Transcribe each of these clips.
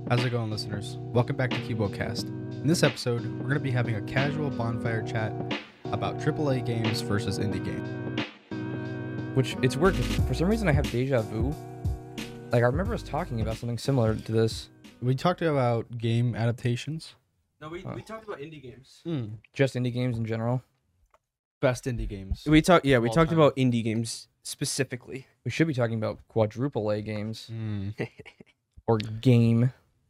How's it going, listeners? Welcome back to KeyboardCast. In this episode, we're going to be having a casual bonfire chat about AAA games versus indie games. Which, it's weird, 'cause for some reason I have deja vu. Like, I remember us talking about something similar to this. We talked about game adaptations. No, we talked about indie games. Just indie games in general. Best indie games. We talked all talked time. about indie games specifically. We should be talking about quadruple A games. Mm. Or game.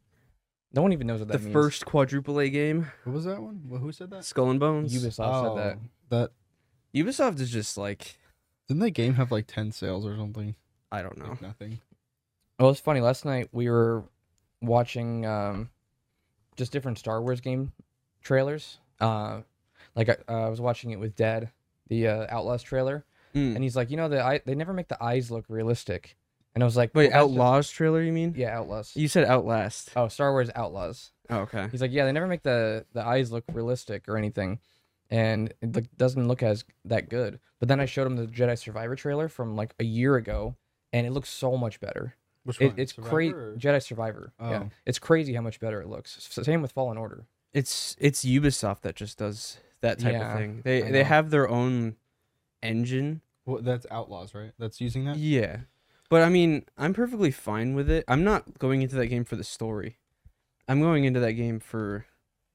No one even knows what that The means. first quadruple A game, What was that one? Who said that? Skull and Bones. Ubisoft said that. That Ubisoft is just like, didn't that game have like 10 sales or something? I don't know. Like nothing. Well, it's funny. Last night we were watching just different Star Wars game trailers. I was watching it with Dad, the Outlaws trailer, Mm. and he's like, they never make the eyes look realistic. And I was like, Wait, well, that's just- Outlaws trailer? You mean? Yeah, Outlaws. You said Outlast. Oh, Star Wars Outlaws. Oh, okay. He's like, yeah, they never make the eyes look realistic or anything, and it doesn't look as that good. But then I showed him the Jedi Survivor trailer from like a year ago, and it looks so much better. Which It's crazy. Jedi Survivor. Yeah, Oh. it's crazy how much better it looks. Same with Fallen Order. It's Ubisoft that just does that type Yeah, of thing. I They know. have their own engine. Well, that's Outlaws, right? That's using that? Yeah. But I mean, I'm perfectly fine with it. I'm not going into that game for the story. I'm going into that game for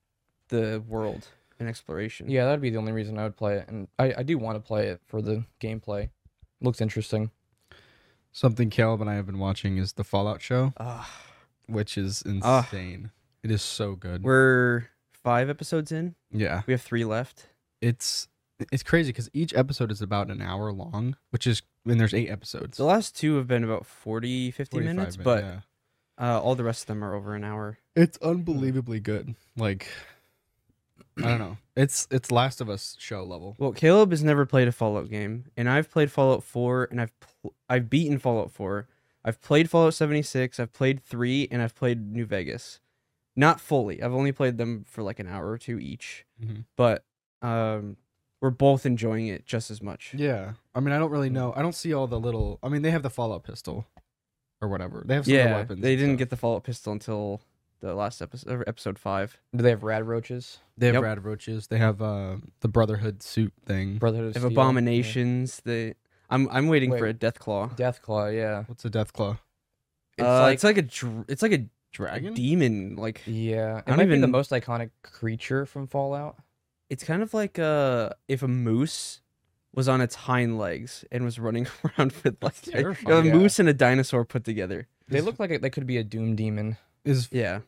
the world and exploration. Yeah, that'd be the only reason I would play it, and I do want to play it for the gameplay. Looks interesting. Something Caleb and I have been watching is the Fallout show, which is insane. It is so good. We're 5 episodes in. Yeah. We have 3 left. It's crazy because each episode is about an hour long, which is when there's 8 episodes. The last 2 have been about 40, 50 45 minutes, but yeah. all the rest of them are over an hour. It's unbelievably good. Like, I don't know. It's Last of Us show level. Well, Caleb has never played a Fallout game, and I've played Fallout 4, and I've beaten Fallout 4. I've played Fallout 76, I've played 3, and I've played New Vegas. Not fully. I've only played them for like an hour or 2 each, Mhm. but we're both enjoying it just as much. Yeah. I mean, I don't really know. I don't see all the little. I mean, they have the Fallout pistol, or whatever. They have some of the Yeah, weapons. they and didn't stuff. get the Fallout pistol until the last episode, or episode 5. Do they have rad roaches? They have Yep. rad roaches. They have the Brotherhood suit thing. Brotherhood of They have Steel? abominations. I'm waiting for Wait. a Deathclaw. Yeah. Deathclaw, yeah. What's a Deathclaw? It's like a Dragon? demon. Like, Yeah, it don't might be the even- most iconic creature from Fallout. it's kind of like if a moose was on its hind legs and was running around with like That's terrifying. a Yeah. moose and a dinosaur put together. They look like they could be a Doom demon. Yeah.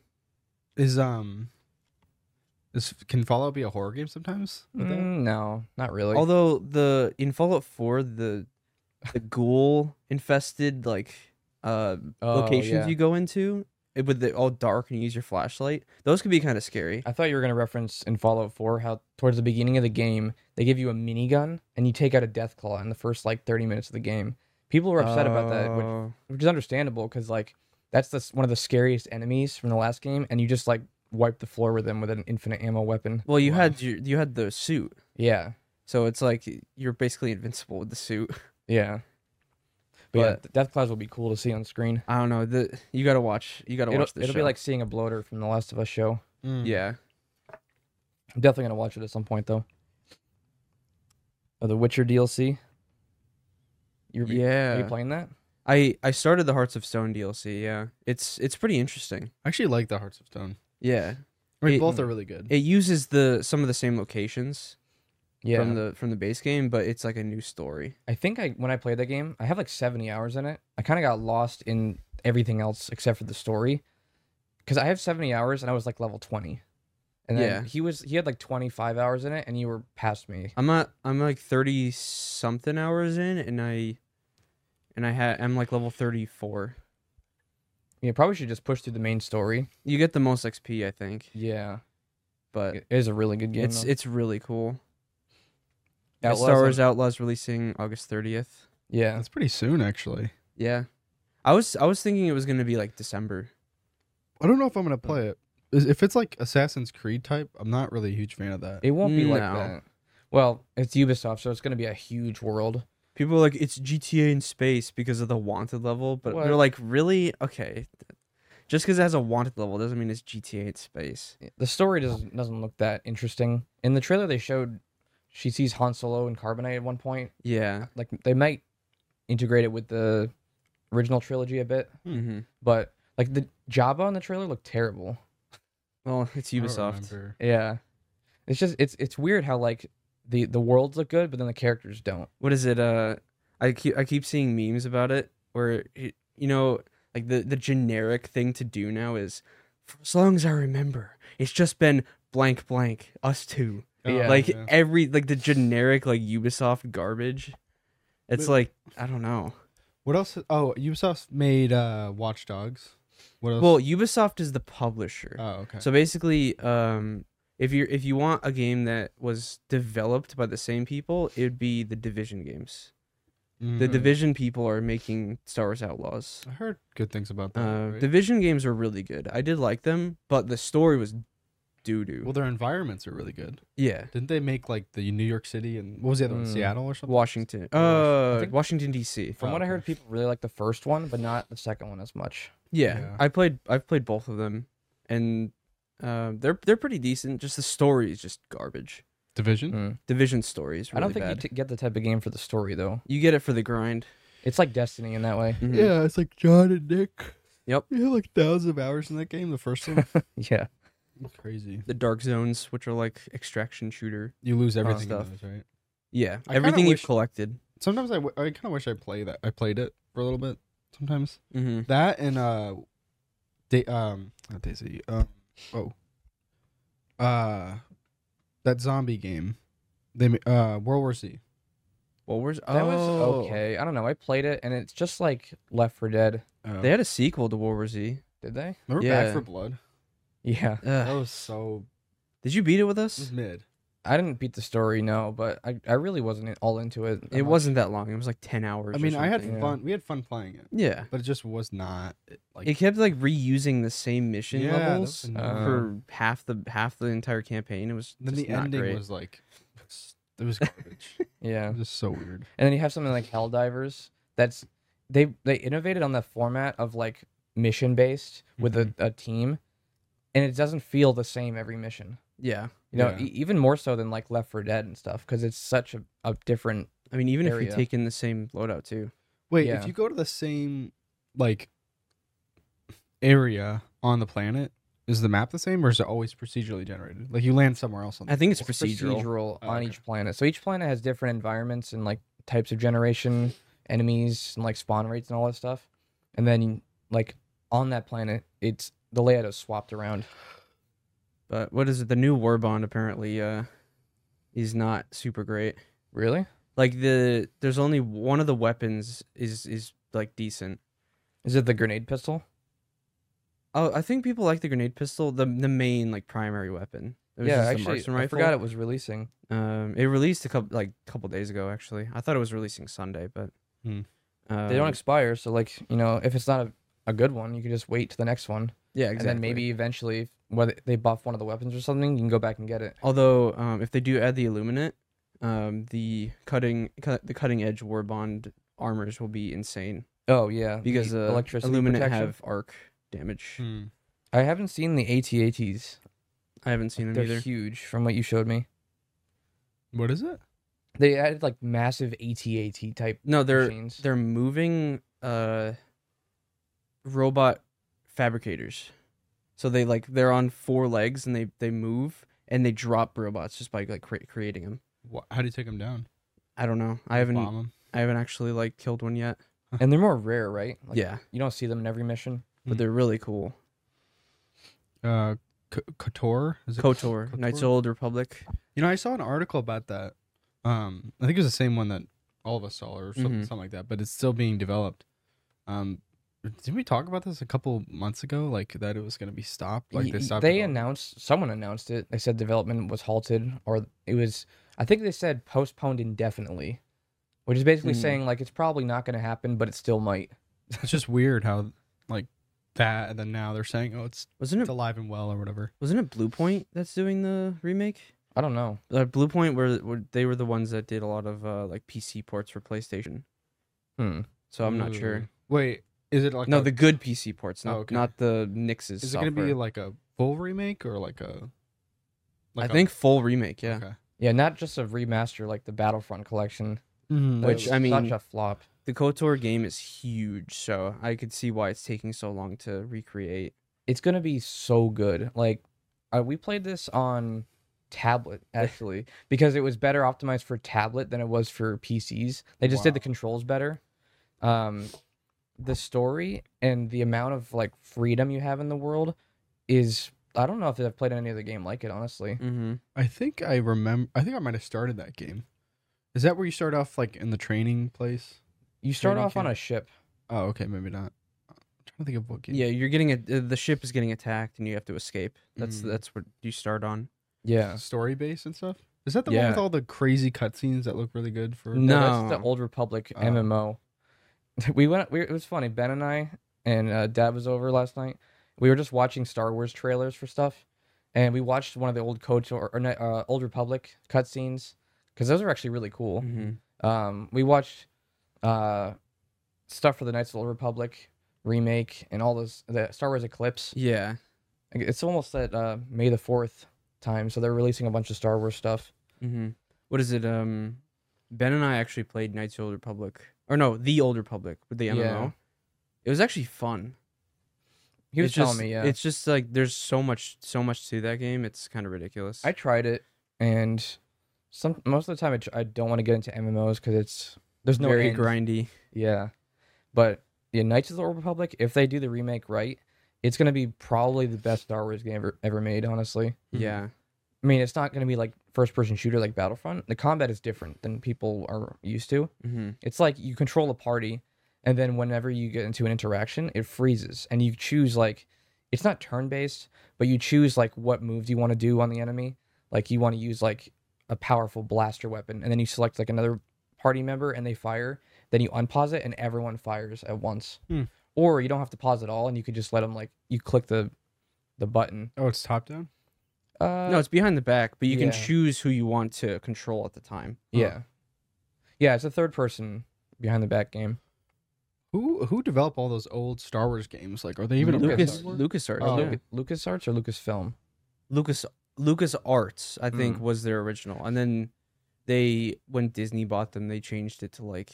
Can Fallout be a horror game sometimes? With that? No, not really. Although in Fallout 4 the ghoul infested like locations yeah. you go into with the all dark and you use your flashlight, those could be kind of scary. I thought you were gonna reference in Fallout 4 how towards the beginning of the game they give you a minigun and you take out a Deathclaw in the first like 30 minutes of the game. People were upset about that, which is understandable because like that's one of the scariest enemies from the last game, and you just like wipe the floor with them with an infinite ammo weapon. Well, you Wow. had the suit, Yeah, so it's like you're basically invincible with the suit. yeah. But yeah, Deathclaws will be cool to see on screen. I don't know. You gotta watch. You gotta watch this. It'll be like seeing a bloater from the Last of Us show. Mm. yeah. I'm definitely gonna watch it at some point though. The Witcher DLC. Are you playing that? I started the Hearts of Stone DLC. Yeah, it's pretty interesting. I actually like the Hearts of Stone. Yeah, I mean, It- both are really good. it uses some of the same locations Yeah. from the base game, but it's like a new story. I think when I played that game, I have like 70 hours in it. I kind of got lost in everything else except for the story, because I have 70 hours and I was like level 20, and then Yeah. he had like 25 hours in it, and you were past me. I'm like 30 something hours in, and I'm like level 34. You probably should just push through the main story. You get the most XP, I think, Yeah, but it is a really good game. it's really cool. Outlaws, Star Wars Outlaws releasing August 30th. Yeah, That's pretty soon, actually. Yeah, I was thinking it was gonna be like December. I don't know if I'm gonna play it. If it's like Assassin's Creed type, I'm not really a huge fan of that. it won't be like No. that. Well, it's Ubisoft, so it's gonna be a huge world. People are like, it's GTA in space because of the wanted level, but What? they're like, really? Okay. Just because it has a wanted level doesn't mean it's GTA in space. The story doesn't look that interesting. In the trailer, they showed she sees Han Solo and Carbonite at one point. Yeah. Like they might integrate it with the original trilogy a bit, Mm-hmm. but like the Jabba in the trailer looked terrible. Well, it's I don't Ubisoft. remember. Yeah, it's just it's weird how like the worlds look good, but then the characters don't. What is it? I keep seeing memes about it where like the generic thing to do now is, for as long as I remember, it's just been blank blank us two. Yeah. Like every like the generic like Ubisoft garbage. It's But- like I don't know. What else? Oh, Ubisoft made Watch Dogs. What else? Well, Ubisoft is the publisher. oh, okay. So basically, if you want a game that was developed by the same people, it would be the Division games. The Mhm. Division people are making Star Wars Outlaws. I heard good things about that. right? Division games are really good. I did like them, but the story was doo doo. Well, their environments are really good. Yeah, Didn't they make like the New York City and what was the other one? Seattle or something? Washington. I think- Washington D.C. From Oh, what I okay. heard, people really like the first one, but not the second one as much. Yeah, I've played both of them, and they're pretty decent. Just the story is just garbage. Division. Mm. Division story is I really don't think bad. you get the type of game for the story though. You get it for the grind. It's like Destiny in that way. Mhm. Yeah, it's like John and Nick. Yep. You had like thousands of hours in that game. The first one. Yeah. It's crazy. The Dark Zones, which are like extraction shooter. You lose everything stuff. in those, right? Yeah, I kinda everything wish- you've collected. Sometimes I kind of wish I played it for a little bit. Sometimes Mm-hmm. that and not Daisy. That zombie game. They World War Z. What was That was okay. I don't know. I played it and it's just like Left 4 Dead. They had a sequel to World War Z. Did they? Remember Yeah. Back for Blood? Yeah. That was so Did you beat it with it us? was mid. I didn't beat the story, no, but I really wasn't all into it. that It much. wasn't that long. It was like 10 hours. I or mean, I had something. Yeah. fun. We had fun playing it, Yeah. but it just was not like It kept like reusing the same mission Yeah, that levels was annoying. for half the entire campaign. It was Then just the not ending great. was like it was garbage. It Yeah. was just so weird. And then you have something like Helldivers. That's they innovated on the format of like mission based with a team, and it doesn't feel the same every mission. Yeah. You know, Yeah. even more so than like Left 4 Dead and stuff, because it's such a different. I mean, even if Area. you take in the same loadout too. Wait, Yeah. if you go to the same like area on the planet, is the map the same or is it always procedurally generated? Like you land somewhere else on the I think it's It's procedural. Oh, on okay. each planet. So each planet has different environments and like types of generation, enemies, and like spawn rates and all that stuff. And then like on that planet, it's the layout is swapped around. But what is it? The new War Bond apparently is not super great. Really? Like there's only one of the weapons is like decent. Is it the grenade pistol? Oh, I think people like the grenade pistol, the main like primary weapon. It was Yeah, just the actually, Marksman I rifle. forgot it was releasing. It released a couple days ago actually. I thought it was releasing Sunday, but Hmm. They don't expire, so like if it's not a good one, you can just wait to the next one, Yeah, and exactly. then maybe eventually, whether they buff one of the weapons or something, you can go back and get it. Although, if they do add the Illuminate, the cutting edge War Bond armors will be insane Oh yeah, because the electricity Illuminate protection. have arc damage. Hmm. I haven't seen the AT-ATs. I haven't seen them They're either. huge from what you showed me. What is it? They added like massive AT-AT type No, machines. they're moving robot fabricators. So they're on four legs and they move and they drop robots just by like creating them. How do you take them down? I don't know. I Bomb haven't 'em? I haven't actually like killed one yet. And they're more rare, right? Like, Yeah, You don't see them in every mission. but they're really cool. KOTOR? Is it KOTOR, Knights of the Old Republic. You know, I saw an article about that. I think it was the same one that all of us saw, or something like that. But it's still being developed. Didn't we talk about this a couple months ago? Like that it was going to be stopped. Like they stopped. development? Someone announced it. They said development was halted, or it was. I think they said postponed indefinitely, which is basically saying like it's probably not going to happen, but it still might. It's just weird how like that, and then now they're saying, oh, it's Wasn't it alive and well or whatever. Blue Point that's doing the remake? I don't know. Blue Point were they were the ones that did a lot of like PC ports for PlayStation. Hmm. So I'm not sure. Wait, Is it like No, the good PC ports, not okay. not the Nix's. Is it going to be like a full remake or like a? I think full remake. Yeah. Okay. Yeah, not just a remaster like the Battlefront collection, Mhm. Which, was I mean, such a flop. The KOTOR game is huge, so I could see why it's taking so long to recreate. It's gonna be so good. Like, we played this on tablet actually because it was better optimized for tablet than it was for PCs. They just did the Wow. controls better. The story and the amount of like freedom you have in the world is, I don't know if I've played any other game like it, honestly. Mm-hmm. I think I remember. I think I might have started that game. Is that where you start off like in the training place? You start Training off on camp? a ship. Oh, okay, maybe not. I'm trying to think of what game. Yeah, you're getting the ship is getting attacked, and you have to escape. That's Mm. that's what you start on. Yeah. Story based and stuff. Is that the one Yeah. with all the crazy cutscenes that look really good for? No. That's the Old Republic Oh. MMO. It was funny. Ben and I and Dad was over last night. We were just watching Star Wars trailers for stuff, and we watched one of the old Old Republic cutscenes because those are actually really cool. Mm-hmm. We watched stuff for the Knights of the Old Republic remake and all those the Star Wars Eclipse. Yeah. Like, it's almost at May the 4th time, so they're releasing a bunch of Star Wars stuff. Mm-hmm. What is it? Ben and I actually played Knights of the Old Republic, or no, the Old Republic with the MMO. Yeah. It was actually fun. He was It's just, telling me, yeah. It's just like there's so much to that game. It's kind of ridiculous. I tried it, and most of the time I don't want to get into MMOs because there's no very end. grindy. Yeah, but yeah, Knights of the Old Republic, if they do the remake right, it's gonna be probably the best Star Wars game ever made. Honestly, Yeah. I mean, it's not gonna be like first person shooter like Battlefront. The combat is different than people are used to. Mm-hmm. It's like you control a party, and then whenever you get into an interaction, it freezes, and you choose like, it's not turn based, but you choose like what moves you want to do on the enemy. Like you want to use like a powerful blaster weapon, and then you select like another party member, and they fire. Then you unpause it, and everyone fires at once. Hmm. Or you don't have to pause at all, and you could just let them like you click the button. Oh, it's top down. No, it's behind the back, but you can yeah. choose who you want to control at the time. yeah, yeah. It's a third person behind the back game. Who developed all those old Star Wars games? Like, are they even Lucas- around? LucasArts. Oh, yeah. yeah. LucasArts or Lucasfilm? Lucas Arts, I think, Mm. was their original, and then when Disney bought them, they changed it to like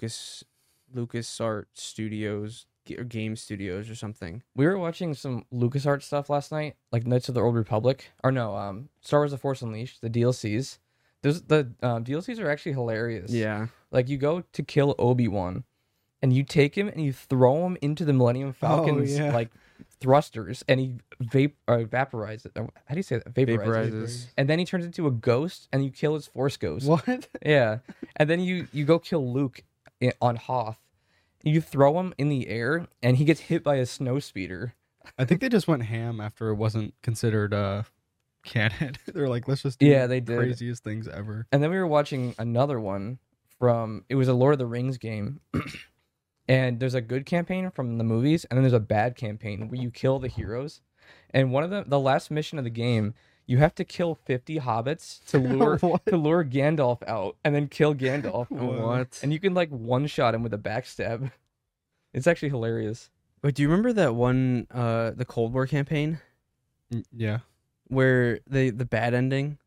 LucasArts Studios or Game Studios or something. We were watching some LucasArts stuff last night, like Knights of the Old Republic, or no, Star Wars: The Force Unleashed, the DLCs. The DLCs are actually hilarious. Yeah, Like you go to kill Obi-Wan, and you take him and you throw him into the Millennium Falcon's yeah. like thrusters, and he vaporizes. How do you say that? vaporizes. And then he turns into a ghost, and you kill his Force ghost. What? Yeah, and then you go kill Luke on Hoth. You throw him in the air, and he gets hit by a snow speeder. I think they just went ham after it wasn't considered canon. They're like, let's just do Yeah, the they did. craziest things ever. And then we were watching another one it was a Lord of the Rings game. And there's a good campaign from the movies, and then there's a bad campaign where you kill the heroes. And one of the last mission of the game, you have to kill 50 hobbits to lure What? Gandalf out, and then kill Gandalf. What? And you can like one shot him with a backstab. It's actually hilarious. Wait, do you remember that one, the Cold War campaign, Yeah. where the bad ending,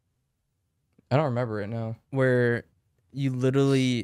I don't remember it now. where you literally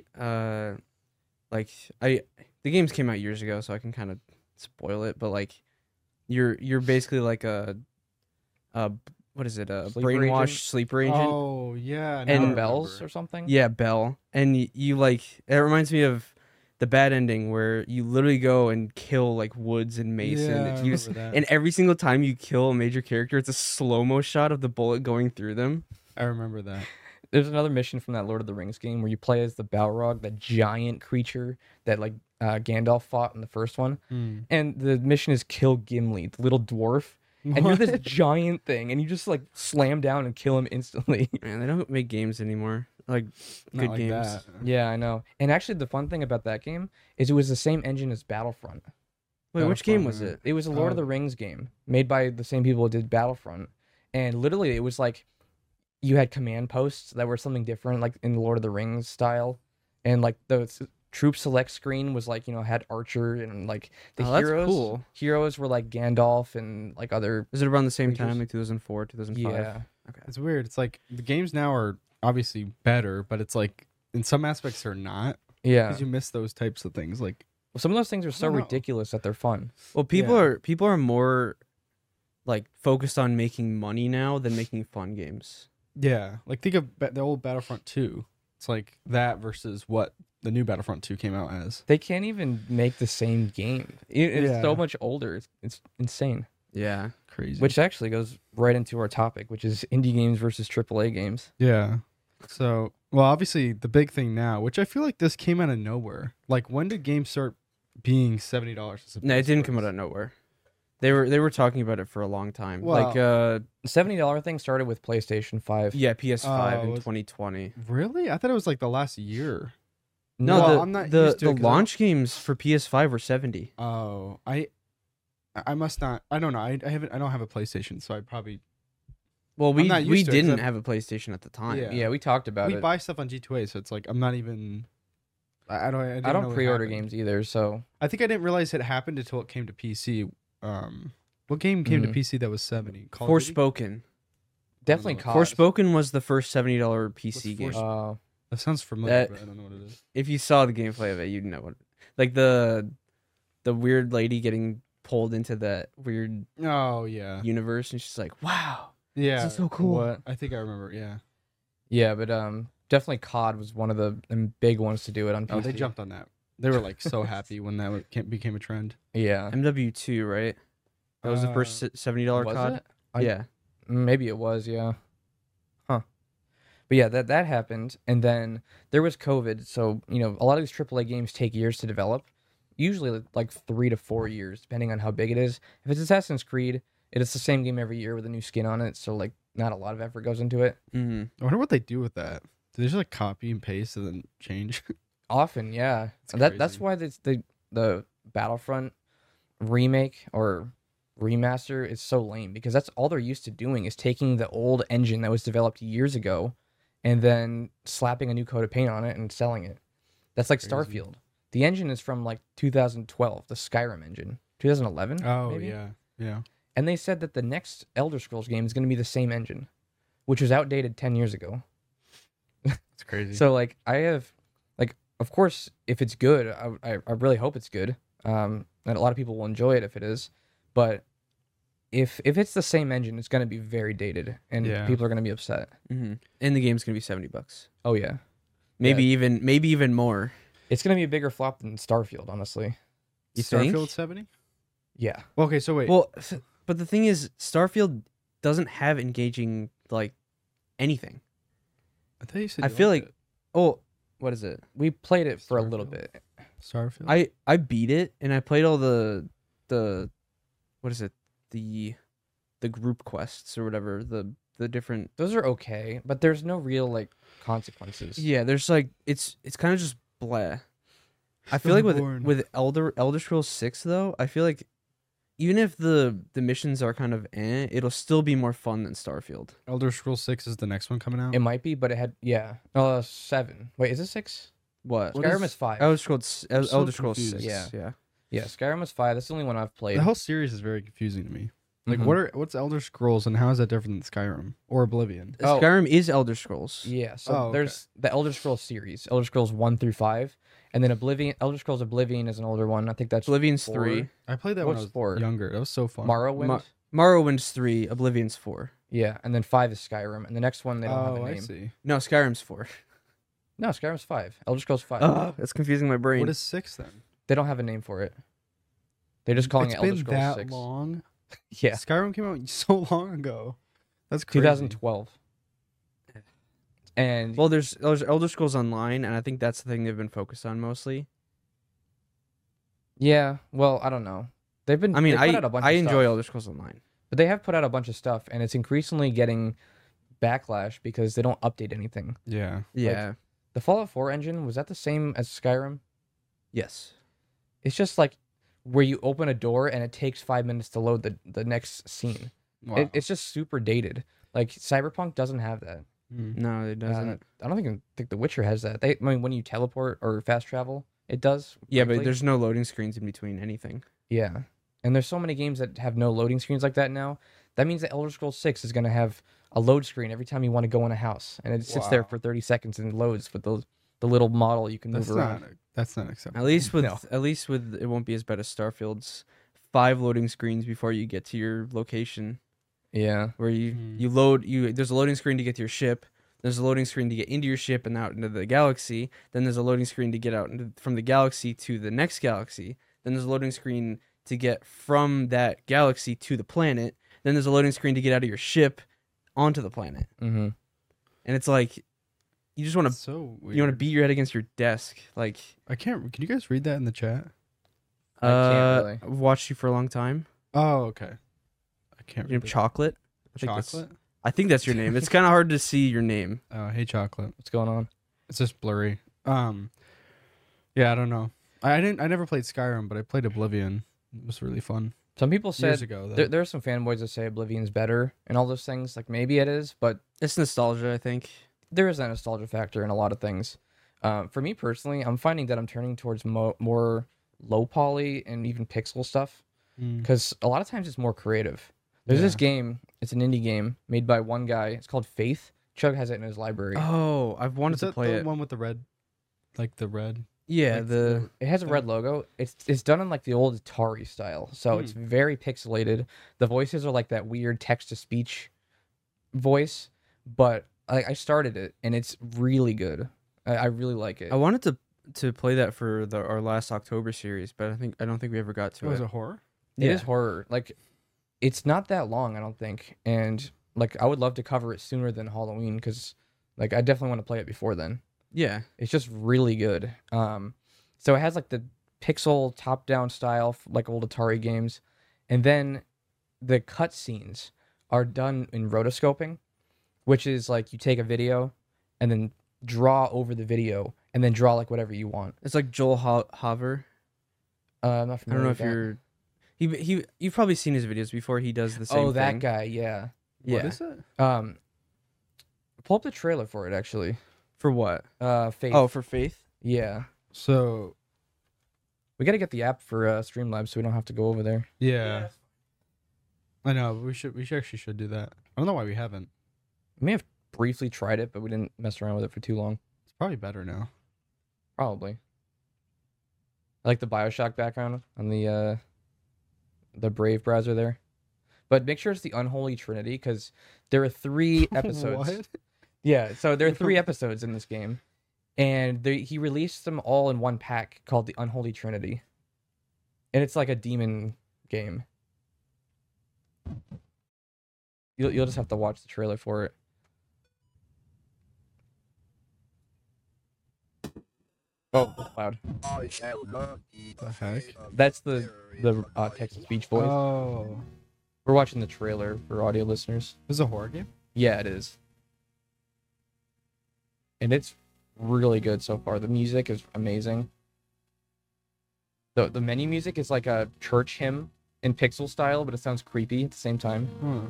the games came out years ago, so I can kind of spoil it, but like you're basically like a what is it, a Sleeper brainwashed agent? sleeper agent. Oh yeah. And now I And remember. bells or something. Yeah, Bell. And you like, it reminds me of the bad ending where you literally go and kill like Woods and Mason. Yeah, I You just- remember that. and every single time you kill a major character, it's a slow-mo shot of the bullet going through them. I remember that. There's another mission from that Lord of the Rings game where you play as the Balrog, that giant creature that like Gandalf fought in the first one. And the mission is kill Gimli, the little dwarf. And you're this What? giant thing, and you just like slam down and kill him instantly. Man, they don't make games anymore. Like Not good like games. that. Yeah, I know. And actually, the fun thing about that game is it was the same engine as Battlefront. Wait, which game was Battlefront, it? It was a Lord of Oh. the Rings game made by the same people who did Battlefront. And literally, it was like you had command posts that were something different, like in the Lord of the Rings style. And like the troop select screen was like, had Archer and like the Oh, that's heroes. cool. Heroes were like Gandalf and like other. Is it around the same Rangers? time, like 2004, 2005? Yeah. Okay. It's weird. It's like the games now are obviously better, but it's like in some aspects they're not Yeah. because you miss those types of things. Like Some of those things are so don't know. ridiculous that they're fun. Well, people Yeah. are more like focused on making money now than making fun games. yeah, like think of the old Battlefront 2. It's like that versus what the new Battlefront 2 came out as. They can't even make the same game. It's so Yeah. much older. It's insane. Yeah. Crazy. Which actually goes right into our topic, which is indie games versus AAA games. Yeah. So, well, obviously the big thing now, which I feel like this came out of nowhere. Like, when did games start being $70? No, it didn't come out of nowhere. They were talking about it for a long time. Well- like The $70 thing started with PlayStation 5. yeah, PS5 in Oh, 2020. Really? I thought it was like the last year. No, Well, the I'm not the, used to the it 'cause I launch games for PS5 were 70. Oh, I must not. I don't know. I don't have a PlayStation, so I probably Well, we not used we to it 'cause didn't I'm- have a PlayStation at the time. Yeah. Yeah, we talked about we it. buy stuff on G2A, so it's like I'm not even. I don't. I didn't know don't it pre-order happened. games either, so I think I didn't realize it happened until it came to PC. What game came to Mhm. PC that was 70? Call of Duty? Forspoken. definitely know. COD. Forspoken was the first $70 PC game. Forspoken? That sounds familiar, That- but I don't know what it is. If you saw the gameplay of it, you'd know what. Like the weird lady getting pulled into that weird Oh yeah, universe, and she's like, "Wow, yeah. this is so cool." What? I think I remember. Yeah. Yeah, but definitely COD was one of the big ones to do it on PC. Oh, they jumped on that. They were like so happy when that became a trend. Yeah. MW2, right? That was the first $70 Was COD. it? I- Yeah. Maybe it was, yeah. Huh. But yeah, that happened, and then there was COVID, so a lot of these AAA games take years to develop. Usually like 3 to 4 years, depending on how big it is. If it's Assassin's Creed, it is the same game every year with a new skin on it, so like not a lot of effort goes into it. Mm-hmm. I wonder what they do with that. Do they just like copy and paste and then change? Often, yeah. It's That's crazy. why the Battlefront remake or remaster is so lame, because that's all they're used to doing is taking the old engine that was developed years ago and then slapping a new coat of paint on it and selling it. That's like Crazy. Starfield. The engine is from like 2012, the Skyrim engine. 2011? Oh maybe? yeah. And they said that the next Elder Scrolls game is going to be the same engine, which was outdated 10 years ago. It's crazy. So like I have, like, of course, if it's good, I really hope it's good. And a lot of people will enjoy it if it is, but if it's the same engine, it's gonna be very dated, and Yeah. people are gonna be upset. Mm-hmm. And the game's gonna be $70. Oh yeah, Maybe even more. it's gonna be a bigger flop than Starfield, honestly. You think? Starfield 70? Yeah, Well, okay, so wait. Well, but the thing is, Starfield doesn't have engaging like anything. I thought you said I you feel liked like, oh, what is it? we played it for a little Starfield. bit. Starfield. I beat it and I played all the what is it, the group quests or whatever, the different. Those are okay, but there's no real like consequences. Yeah, there's like it's kind of just blah. I feel So like boring. with Elder Scrolls 6 though, I feel like even if the missions are kind of it'll still be more fun than Starfield. Elder Scrolls 6 is the next one coming out. It might be, but it had 7. Wait, is it 6? What? Skyrim is 5. Elder Scrolls I'm so Elder Scrolls confused. 6. Yeah. Yeah. Yeah, Skyrim is 5. That's the only one I've played. The whole series is very confusing to me. Like, Mhm. what's Elder Scrolls and how is that different than Skyrim or Oblivion? Oh. Skyrim is Elder Scrolls. Yeah, so Oh, okay. there's the Elder Scrolls series, Elder Scrolls 1 through 5, and then Elder Scrolls Oblivion is an older one. I think that's Oblivion's 4. 3. I played that when I What's was 4? younger. That was so fun. Morrowind. Morrowind's 3, Oblivion's 4. Yeah, and then 5 is Skyrim, and the next one they don't have a I name. see. No, Skyrim's 4. No, Skyrim's 5. Elder Scrolls 5. That's confusing my brain. What is 6 then? They don't have a name for it. They're just calling It's it Elder been Scrolls that 6. long. Yeah, Skyrim came out so long ago. That's crazy. 2012. And Well, there's Elder Scrolls Online, and I think that's the thing they've been focused on mostly. yeah, well, I don't know. They put out a bunch I of enjoy stuff. Elder Scrolls Online. But they have put out a bunch of stuff, and it's increasingly getting backlash because they don't update anything. Yeah. Yeah. The Fallout 4 engine, was that the same as Skyrim? Yes. It's just like where you open a door and it takes 5 minutes to load the next scene. Wow. It's just super dated. Like Cyberpunk doesn't have that. Mm. No, it doesn't. I don't think The Witcher has that. I mean, when you teleport or fast travel, It does. Yeah, but briefly. there's no loading screens in between anything. Yeah. And there's so many games that have no loading screens like that now. That means that Elder Scrolls 6 is going to have a load screen every time you want to go in a house. And it sits there Wow. for 30 seconds and loads with the little model you can That's move around. that's not acceptable. At least with it won't be as bad as Starfield's 5 loading screens before you get to your location. Yeah. Where you load there's a loading screen to get to your ship. There's a loading screen to get into your ship and out into the galaxy. Then there's a loading screen to get out from the galaxy to the next galaxy. Then there's a loading screen to get from that galaxy to the planet. Then there's a loading screen to get out of your ship onto the planet. Mm-hmm. And it's like you just want to So weird. you want to beat your head against your desk. Like I can't. Can you guys read that in the chat? I can't really. I've watched you for a long time. Oh, okay. I can't Your name read it. Chocolate. That's- Chocolate. I think that's your name. It's kind of hard to see your name. Oh, hey, chocolate. What's going on? It's just blurry. Yeah, I don't know. I never played Skyrim, but I played Oblivion. It was really fun. Some people Years said ago, though. there are some fanboys that say Oblivion's better and all those things. Like, maybe it is, but It's nostalgia, I think. there is that nostalgia factor in a lot of things. For me personally, I'm finding that I'm turning towards more low poly and even pixel stuff because a lot of times it's more creative. There's this Yeah. game. It's an indie game made by one guy. It's called Faith. Chug has it in his library. Oh, I've wanted Is to that play the it. one with the red, like the red? Yeah, like the It has a red logo. It's done in like the old Atari style, so it's very pixelated. The voices are like that weird text to speech voice, but I started it and it's really good. I really like it. I wanted to play that for our last October series, but I don't think we ever got to Was it. it horror? It is horror. Like, it's not that long, I don't think, and like I would love to cover it sooner than Halloween because like I definitely want to play it before then. Yeah. It's just really good. So it has like the pixel top-down style, like old Atari games, and then the cutscenes are done in rotoscoping, which is like you take a video and then draw over the video and then draw like whatever you want. It's like Joel Hover. I'm not I familiar don't know with if that. you're you've probably seen his videos before. He does the same Oh, that thing. guy, yeah. Yeah. What is it? Pull up the trailer for it actually. For what? Faith. Oh, for Faith? Yeah. So We got to get the app for Streamlabs so we don't have to go over there. yeah, I know. We actually should do that. I don't know why we haven't. We may have briefly tried it, but we didn't mess around with it for too long. It's probably better now. Probably. I like the BioShock background on the Brave browser there. But make sure it's the Unholy Trinity because there are 3 episodes. What? Yeah, so there are 3 episodes in this game. And he released them all in one pack called the Unholy Trinity. And it's like a demon game. You'll just have to watch the trailer for it. Oh, that's loud. The heck? That's the text to speech voice. Oh, We're watching the trailer for audio listeners. this is a horror game. Yeah, it is. And it's really good so far. The music is amazing. The menu music is like a church hymn in pixel style, but it sounds creepy at the same time. Huh.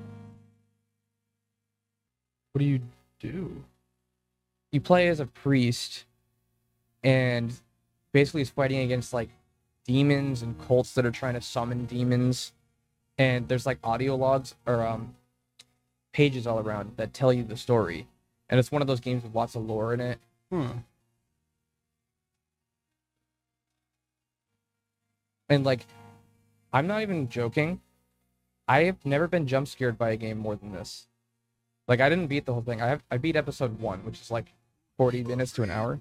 What do you do? You play as a priest and basically is fighting against like demons and cults that are trying to summon demons. And there's like audio logs or pages all around that tell you the story. And it's one of those games with lots of lore in it. Huh. And like, I'm not even joking. I have never been jump scared by a game more than this. Like, I didn't beat the whole thing. I beat episode 1, which is like 40 minutes to an hour.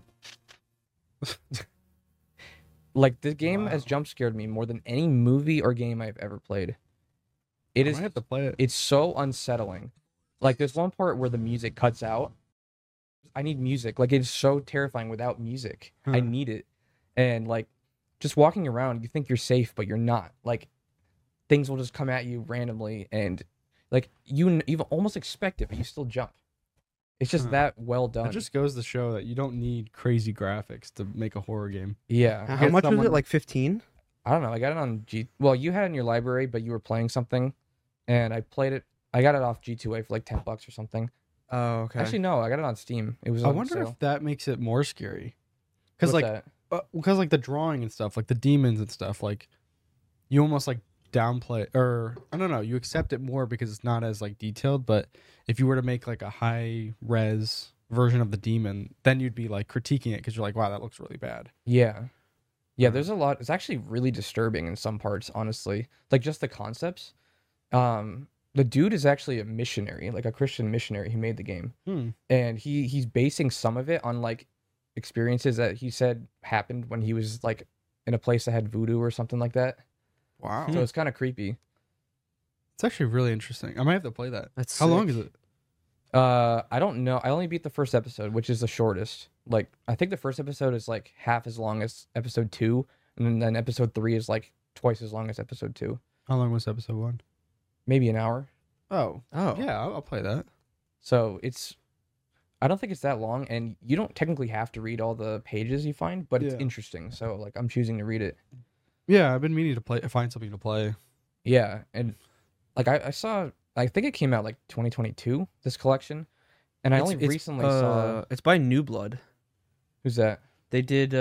Like, this game has jump scared me more than any movie or game I've ever played. It I is might have to play it. It's so unsettling. Like, there's one part where the music cuts out. I need music. Like, it's so terrifying without music. I Huh. need it. And like, just walking around, you think you're safe, but you're not. Like, things will just come at you randomly, and like you almost expect it, but you still jump. It's just Huh. that well done. It just goes to show that you don't need crazy graphics to make a horror game. Yeah. How guess much was someone- it? Like 15? I don't know. I got it on Well, you had it in your library, but you were playing something, and I played it. I got it off G2A for like $10 or something. Oh, okay. Actually, no, I got it on Steam. It was I on wonder sale. if that makes it more scary. Because What's like that? because like the drawing and stuff, like the demons and stuff, like you almost like downplay, or I don't know, you accept it more because it's not as like detailed. But if you were to make like a high res version of the demon, then you'd be like critiquing it because you're like, wow, that looks really bad. Yeah. Yeah, there's a lot. It's actually really disturbing in some parts, honestly. Like just the concepts. The dude is actually a missionary, like a Christian missionary who made the game. And he's basing some of it on like experiences that he said happened when he was like in a place that had voodoo or something like that. Wow. So it's kind of creepy. It's actually really interesting. I might have to play that. That's How long sick. is it? I don't know. I only beat the first episode, which is the shortest. Like I think the first episode is like half as long as episode 2, and then episode 3 is like twice as long as episode 2. How long was episode 1? Maybe an hour. Oh. Oh. Yeah, I'll play that. So I don't think it's that long, and you don't technically have to read all the pages you find, but it's Yeah. interesting. So like I'm choosing to read it. Yeah, I've been meaning to find something to play. Yeah, and like I saw, I think it came out like 2022, this collection, and I only recently saw. It's by New Blood. Who's that? They did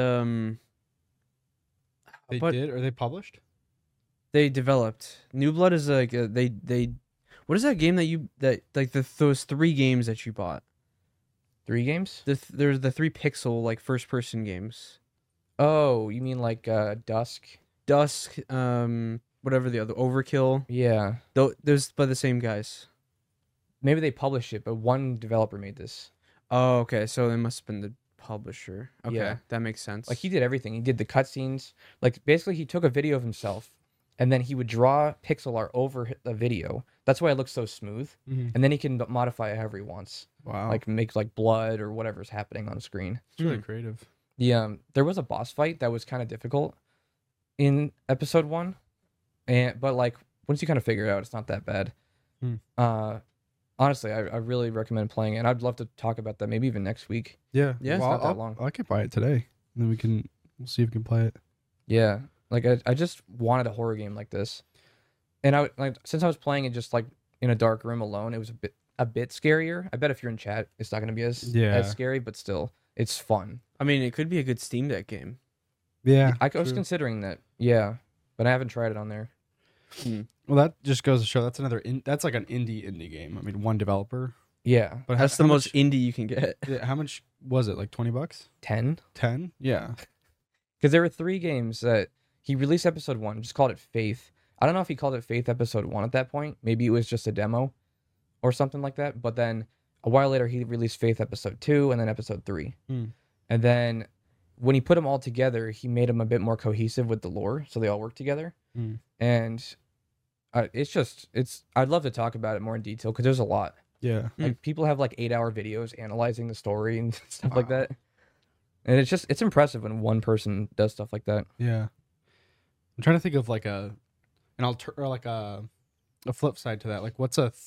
They But- did? Are they published? they developed. New Blood is like they what is that game that like those 3 games that you bought? 3 games? There's the 3 pixel like first person games. Oh, you mean like Dusk? Dusk, whatever the other Overkill. Yeah. Those by the same guys. Maybe they published it, but one developer made this. Oh, okay. So it must have been the publisher. Okay, Yeah. that makes sense. Like he did everything. He did the cutscenes. Like basically, he took a video of himself, and then he would draw pixel art over the video. That's why it looks so smooth. Mm-hmm. And then he can modify it however he wants, Wow. like make like blood or whatever's happening on screen. it's really creative. There was a boss fight that was kind of difficult in episode 1, but like once you kind of figure it out, it's not that bad. Honestly, I really recommend playing it, and I'd love to talk about that maybe even next week. Yeah. Yeah, it's well, not that I'll- long. I could buy it today. And then we'll see if we can play it. Yeah, like I just wanted a horror game like this, and since I was playing it just like in a dark room alone, it was a bit scarier. I bet if you're in chat, it's not gonna be as scary, but still, it's fun. I mean, it could be a good Steam Deck game. Yeah. I was true. considering that, yeah, but I haven't tried it on there. Well, that just goes to show that's that's like an indie game. I mean, one developer. Yeah, But That's the most indie you can get. How much was it? Like $20? 10. 10? Yeah. Because there were 3 games that he released episode 1, just called it Faith. I don't know if he called it Faith episode 1 at that point. Maybe it was just a demo or something like that. But then a while later, he released Faith episode 2 and then episode 3. And then when he put them all together, he made them a bit more cohesive with the lore. So they all work together. And I'd love to talk about it more in detail because there's a lot. Yeah. Like people have like 8-hour videos analyzing the story and stuff like that. And it's impressive when one person does stuff like that. Yeah. I'm trying to think of like a flip side to that. Like what's a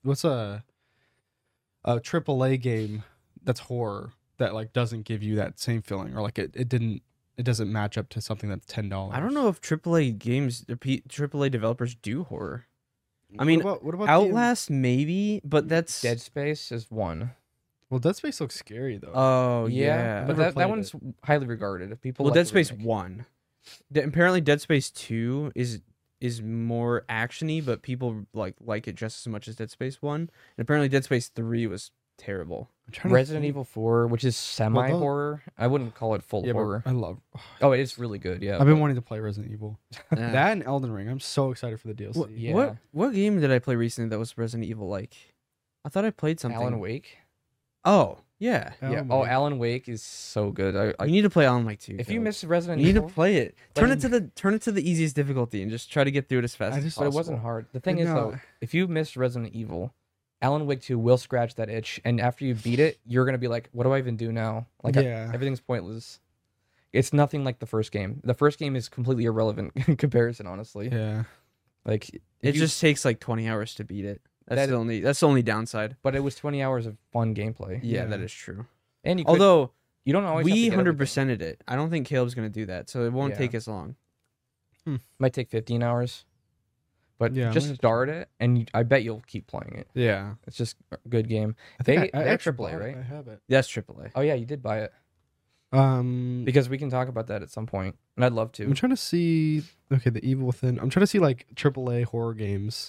AAA game that's horror that like doesn't give you that same feeling, or like it doesn't match up to something that's $10. I don't know if AAA games, AAA developers do horror. I mean, what about Outlast maybe, but that's Dead Space is one. Well, Dead Space looks scary though. Oh yeah, but Never that played one's highly regarded. If people well, like Dead the Space remake. 1. Apparently, Dead Space 2 is more actiony, but people like it just as much as Dead Space 1. And apparently, Dead Space 3 was terrible. I'm trying to Resident think. Evil 4, which is semi horror. I wouldn't call it full Yeah, but horror. I love. Oh, it is really good. Yeah, I've been wanting to play Resident Evil. Yeah. That and Elden Ring. I'm so excited for the DLC. What, Yeah. what game did I play recently that was Resident Evil like? I thought I played something. Alan Wake. Oh yeah. Yeah. Alan Oh, Wake. Alan Wake is so good. You need to play Alan Wake 2. If you Caleb. miss Resident you need to Evil, play it. Turn like- it to the easiest difficulty and just try to get through it as fast I as just- but possible. it wasn't hard. The thing is No. though, if you miss Resident Evil, Alan Wake 2 will scratch that itch, and after you beat it, you're gonna be like, "What do I even do now?" Like, Yeah. everything's pointless. It's nothing like the first game. The first game is completely irrelevant in comparison, honestly. Yeah. Like, It if you- just takes like 20 hours to beat it. That- That's the only downside. but it was 20 hours of fun gameplay, Yeah, Yeah. that is true. and you could, Although you don't always have to we get everything. 100%ed it. I don't think Caleb's gonna do that, so it won't Yeah. take as long. Might take 15 hours, but Yeah, I just might have to start it, and I bet you'll keep playing it. Yeah. It's just a good game. I think They're actually AAA, bought it. right? I have it. That's AAA. Oh yeah, you did buy it. Because we can talk about that at some point, and I'd love to. I'm trying to see. Okay, The Evil Within. I'm trying to see like AAA horror games.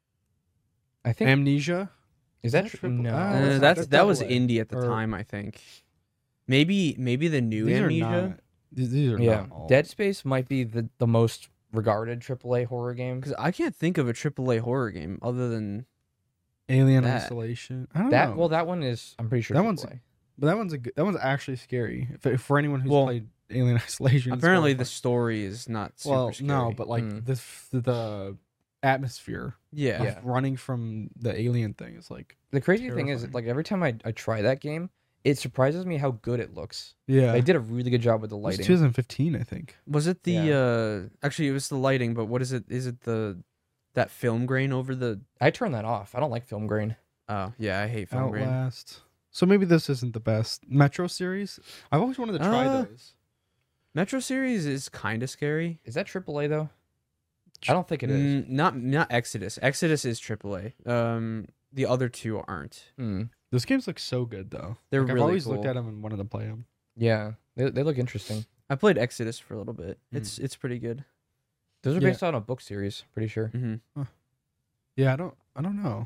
I think Amnesia. is that triple- no? That was double A. indie at the Or- time, I think. Maybe the new These Amnesia. are not. These are Yeah, not all. Dead Space might be the most regarded AAA horror game. Because I can't think of a AAA horror game other than Alien that. Isolation. I don't That know. well, that one is. I'm pretty sure That one's- AAA. But that one's that one's actually scary. For anyone who's Well, played Alien Isolation. it's apparently the horrifying. story is not super Well, scary. no, but like Mm. the atmosphere yeah. Yeah. of running from the alien thing is like The crazy thing is, Terrifying. like every time I try that game, it surprises me how good it looks. yeah. They did a really good job with the It was lighting. 2015, I think. Was it the Yeah. actually it was the lighting, but what is it? Is it that film grain over the I turn that off. I don't like film grain. Oh, yeah, I hate film grain. Outlast. So maybe this isn't the best Metro series. I've always wanted to try those. Metro series is kind of scary. Is that AAA though? I don't think it is. Not Exodus. Exodus is AAA. The other two aren't. Hmm. Those games look so good though. They're Like, I've really always looked cool. at them and wanted to play them. Yeah, they look interesting. I played Exodus for a little bit. Hmm. It's pretty good. Those are Yeah. based on a book series. Pretty sure. Mm-hmm. Yeah, I don't know.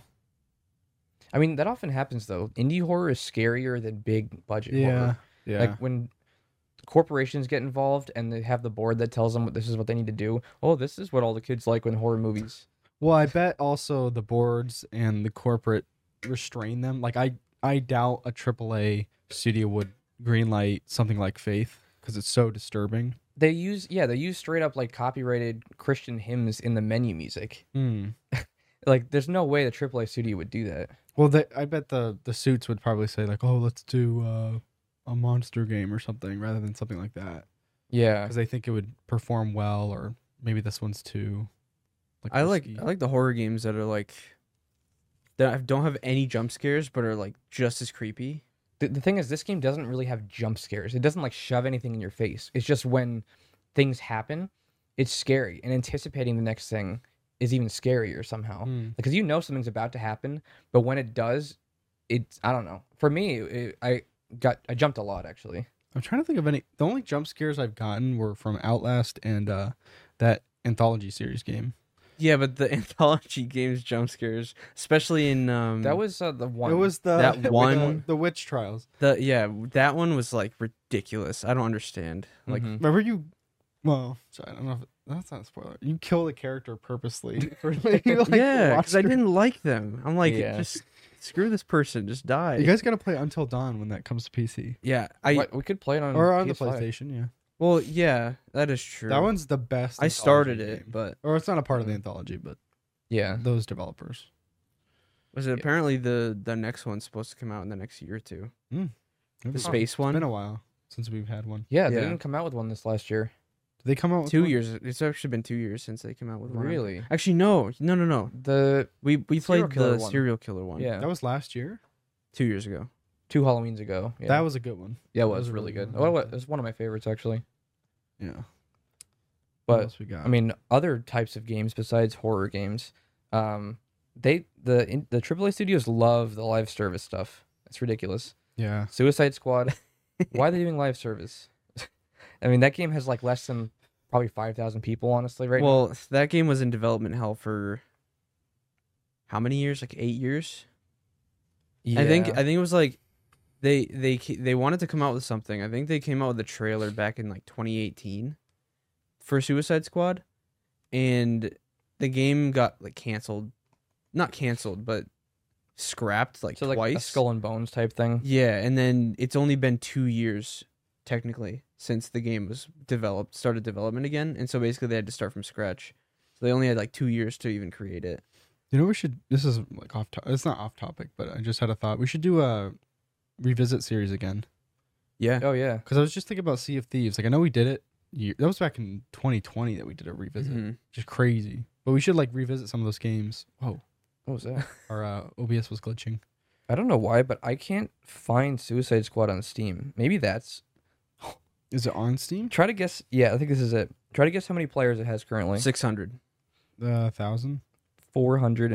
I mean, that often happens though. Indie horror is scarier than big budget horror. Yeah. Like when corporations get involved and they have the board that tells them what this is what they need to do. Oh, this is what all the kids like in horror movies. Well, I bet also the boards and the corporate restrain them. Like I doubt a AAA studio would greenlight something like Faith because it's so disturbing. They use straight up like copyrighted Christian hymns in the menu music. Hmm. Like there's no way the AAA studio would do that. Well, I bet the suits would probably say like, "Oh, let's do a monster game or something," rather than something like that, Yeah. because they think it would perform well, or maybe this one's too. I risky. like the horror games that are like that don't have any jump scares but are like just as creepy. The thing is, this game doesn't really have jump scares. It doesn't like shove anything in your face. It's just when things happen, it's scary, and anticipating the next thing is even scarier somehow. Hmm. Because you know something's about to happen, but when it does, it's I don't know. For me, I jumped a lot actually. I'm trying to think of any. The only jump scares I've gotten were from Outlast and that anthology series game. Yeah, but the anthology games jump scares, especially in That was the one. It was That one- the witch trials. that one was like ridiculous. I don't understand. Like Mhm. Remember you? Well, sorry, I don't know. If, that's not a spoiler. You kill the character purposely. For, like, yeah, because I monster. didn't like them. I'm like, Yeah. just screw this person, just die. You guys gotta play Until Dawn when that comes to PC yeah, we could play it on or on the PS5. PlayStation. Yeah, well, yeah, that is true. that one's the best. I started anthology it, game. but or it's not a part of the anthology, but Yeah. those developers. was it apparently the next one's supposed to come out in the next year or two? The space It's one. been a while since we've had one. Yeah, they Yeah. didn't come out with one this last year. Did they come out with 2 one? years. It's actually been 2 years since they came out with one. Really? Actually, no. The We played Serial killer the one. serial killer one. yeah, That was last year. 2 years ago. 2 Halloweens ago. Yeah. That was a good one. yeah, it that was was a really really good. good one. Oh, it was one of my favorites actually. Yeah. What But else we got? I mean, other types of games besides horror games, the AAA studios love the live service stuff. It's ridiculous. yeah. Suicide Squad. Why are they doing live service? I mean, that game has like less than probably 5,000 people, honestly, right now. Well, that game was in development hell for how many years? Like 8 years. Yeah. I think it was like they wanted to come out with something. I think they came out with a trailer back in like 2018 for Suicide Squad, and the game got like canceled. Not canceled, but scrapped like so like twice. a Skull and Bones type thing. Yeah, and then it's only been 2 years technically since the game was started development again, and so basically they had to start from scratch. So they only had like 2 years to even create it. You know, we should. This is like off. It's not off topic, but I just had a thought. We should do a revisit series again. Yeah. Oh yeah. Because I was just thinking about Sea of Thieves. Like I know we did it. That was back in 2020 that we did a revisit. Mhm. Just crazy. But we should like revisit some of those games. Whoa, What was that? our OBS was glitching. I don't know why, but I can't find Suicide Squad on Steam. Maybe that's. Is it on Steam? Try to guess. Yeah, I think this is it. Try to guess how many players it has currently. 600. 1,000.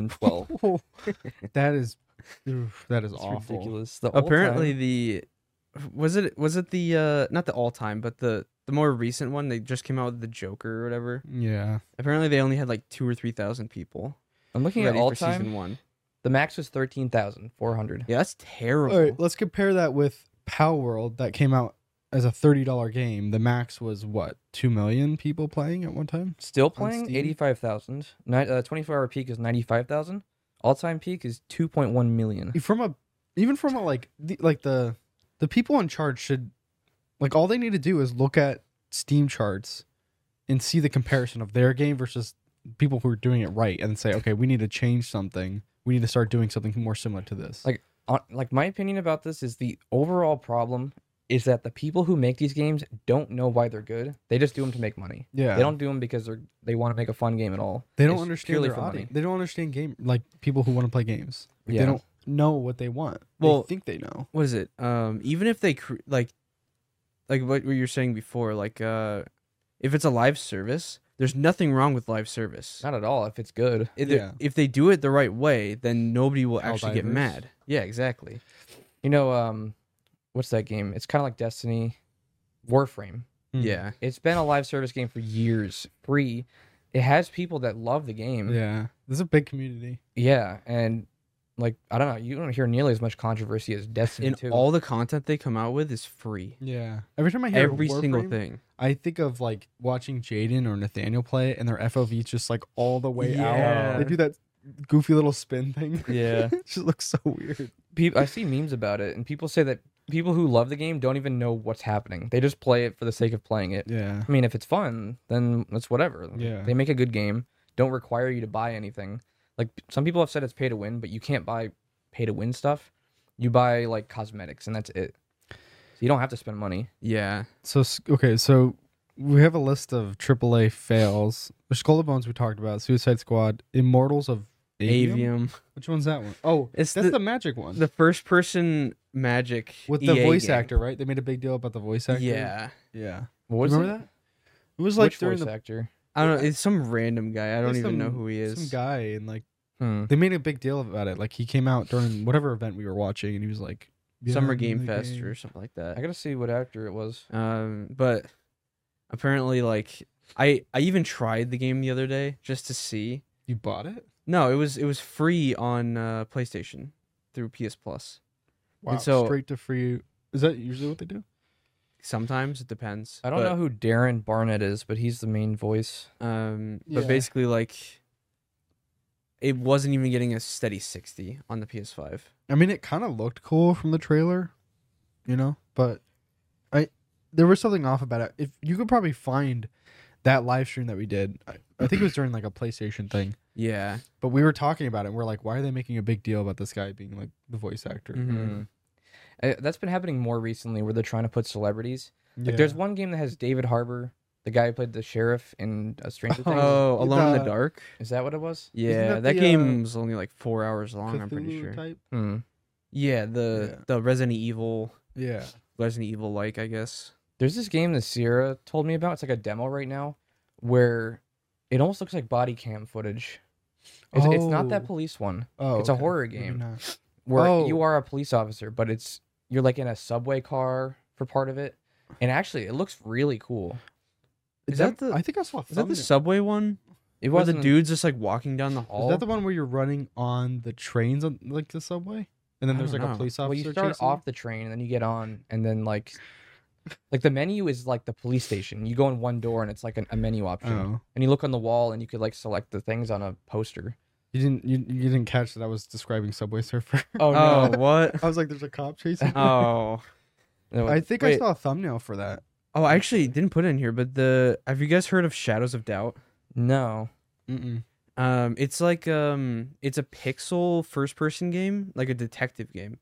412. That is. That is It's awful. ridiculous. The whole Apparently time- Was it the not the all time, but the more recent one? They just came out with the Joker or whatever. Yeah. Apparently, they only had like 2,000 or 3,000 people I'm looking at ready all for season time. 1. The max was 13,400. Yeah, that's terrible. All right, let's compare that with Power World that came out as a $30 game. The max was what, 2 million people playing at one time? Still playing Steam? 85,000. 24-hour peak is 95,000. All time peak is 2.1 million. Even from a the people in charge should, like, all they need to do is look at Steam charts and see the comparison of their game versus people who are doing it right and say, okay, we need to change something. We need to start doing something more similar to this. Like my opinion about this is the overall problem is that the people who make these games don't know why they're good. They just do them to make money. Yeah. They don't do them because they want to make a fun game at all. They don't It's understand purely their for audience. money. They don't understand people who want to play games. Like, Yeah. They don't know what they want. Well, they think they know. What is it? Even if they like what you were saying before, like if it's a live service, there's nothing wrong with live service. Not at all if it's good. If they do it the right way, then nobody will actually get Helldivers. mad. Yeah, exactly. You know, what's that game? It's kind of like Destiny, Warframe. Yeah. It's been a live service game for years, free. It has people that love the game. Yeah. There's a big community. Yeah, and like I don't know, you don't hear nearly as much controversy as Destiny And 2. all the content they come out with is free. Yeah. Every time I hear Every single Warframe, thing. I think of like watching Jaden or Nathaniel play it, and their FOV's just like all the way Yeah. out. They do that goofy little spin thing. Yeah. It just looks so weird. I see memes about it, and people say that people who love the game don't even know what's happening. They just play it for the sake of playing it. Yeah. I mean, if it's fun, then that's whatever. Yeah. They make a good game. Don't require you to buy anything. Like some people have said it's pay to win, but you can't buy pay to win stuff. You buy like cosmetics, and that's it. So you don't have to spend money. Yeah. So we have a list of AAA fails. The Skull and Bones we talked about, Suicide Squad, Immortals of Avium. Avium. Which one's that one? Oh, It's that's the the magic one. the first person magic With the EA voice game. actor, right? They made a big deal about the voice actor. Yeah. Yeah. What was Remember it? that? It was like Which during voice the actor? I don't know. It's some random guy. I don't It's even know some- who he is. Some guy, and like Hmm. they made a big deal about it. Like he came out during whatever event we were watching, and he was like, "Yeah, Summer I'm in Game the Fest game." or something like that. I gotta see what actor it was. But apparently, like I even tried the game the other day just to see. You bought it? No, it was free on PlayStation through PS Plus. Wow. so- Straight to free. Is that usually what they do? Sometimes it depends. I don't know who Darren Barnett is, but he's the main voice. But Yeah. basically, like, it wasn't even getting a steady 60 on the PS5. I mean, it kind of looked cool from the trailer, you know, but there was something off about it. If you could probably find that live stream that we did, I think it was during like a PlayStation thing, Yeah. but we were talking about it. And we're like, why are they making a big deal about this guy being like the voice actor? Mhm. That's been happening more recently, where they're trying to put celebrities. Like, Yeah. there's one game that has David Harbour, the guy who played the sheriff in Stranger Things. Oh, Alone in the The- Dark. Is that what it was? Yeah, that that the, game's only like 4 hours long. I'm pretty Cthulhu sure. type? Hmm. Yeah, the Resident Evil, Yeah. like, I guess. There's this game that Sierra told me about. It's like a demo right now, where it almost looks like body cam footage. It's not that Oh. police one, Oh, It's a okay. horror Maybe game. not. where Oh. you are a police officer, but you're like in a subway car for part of it, and actually it looks really cool. Is that the I think I saw. is that the subway one? It Where the wasn't dude's just like walking down the hall? Is that the one where you're running on the trains on like the subway, and then I there's like don't a know. police officer? Well, you start chasing off the train and then you get on, and then like the menu is like the police station. You go in one door and it's like a menu you? option, Oh, and you look on the wall and you could like select the things on a poster. you didn't catch that I was describing Subway Surfer. Oh, what? I was like, there's a cop chasing. me. Oh. No, I think I wait, saw a thumbnail for that. Oh, I actually didn't put it in here, but have you guys heard of Shadows of Doubt? No. Mm-mm. It's like it's a pixel first person game, like a detective game.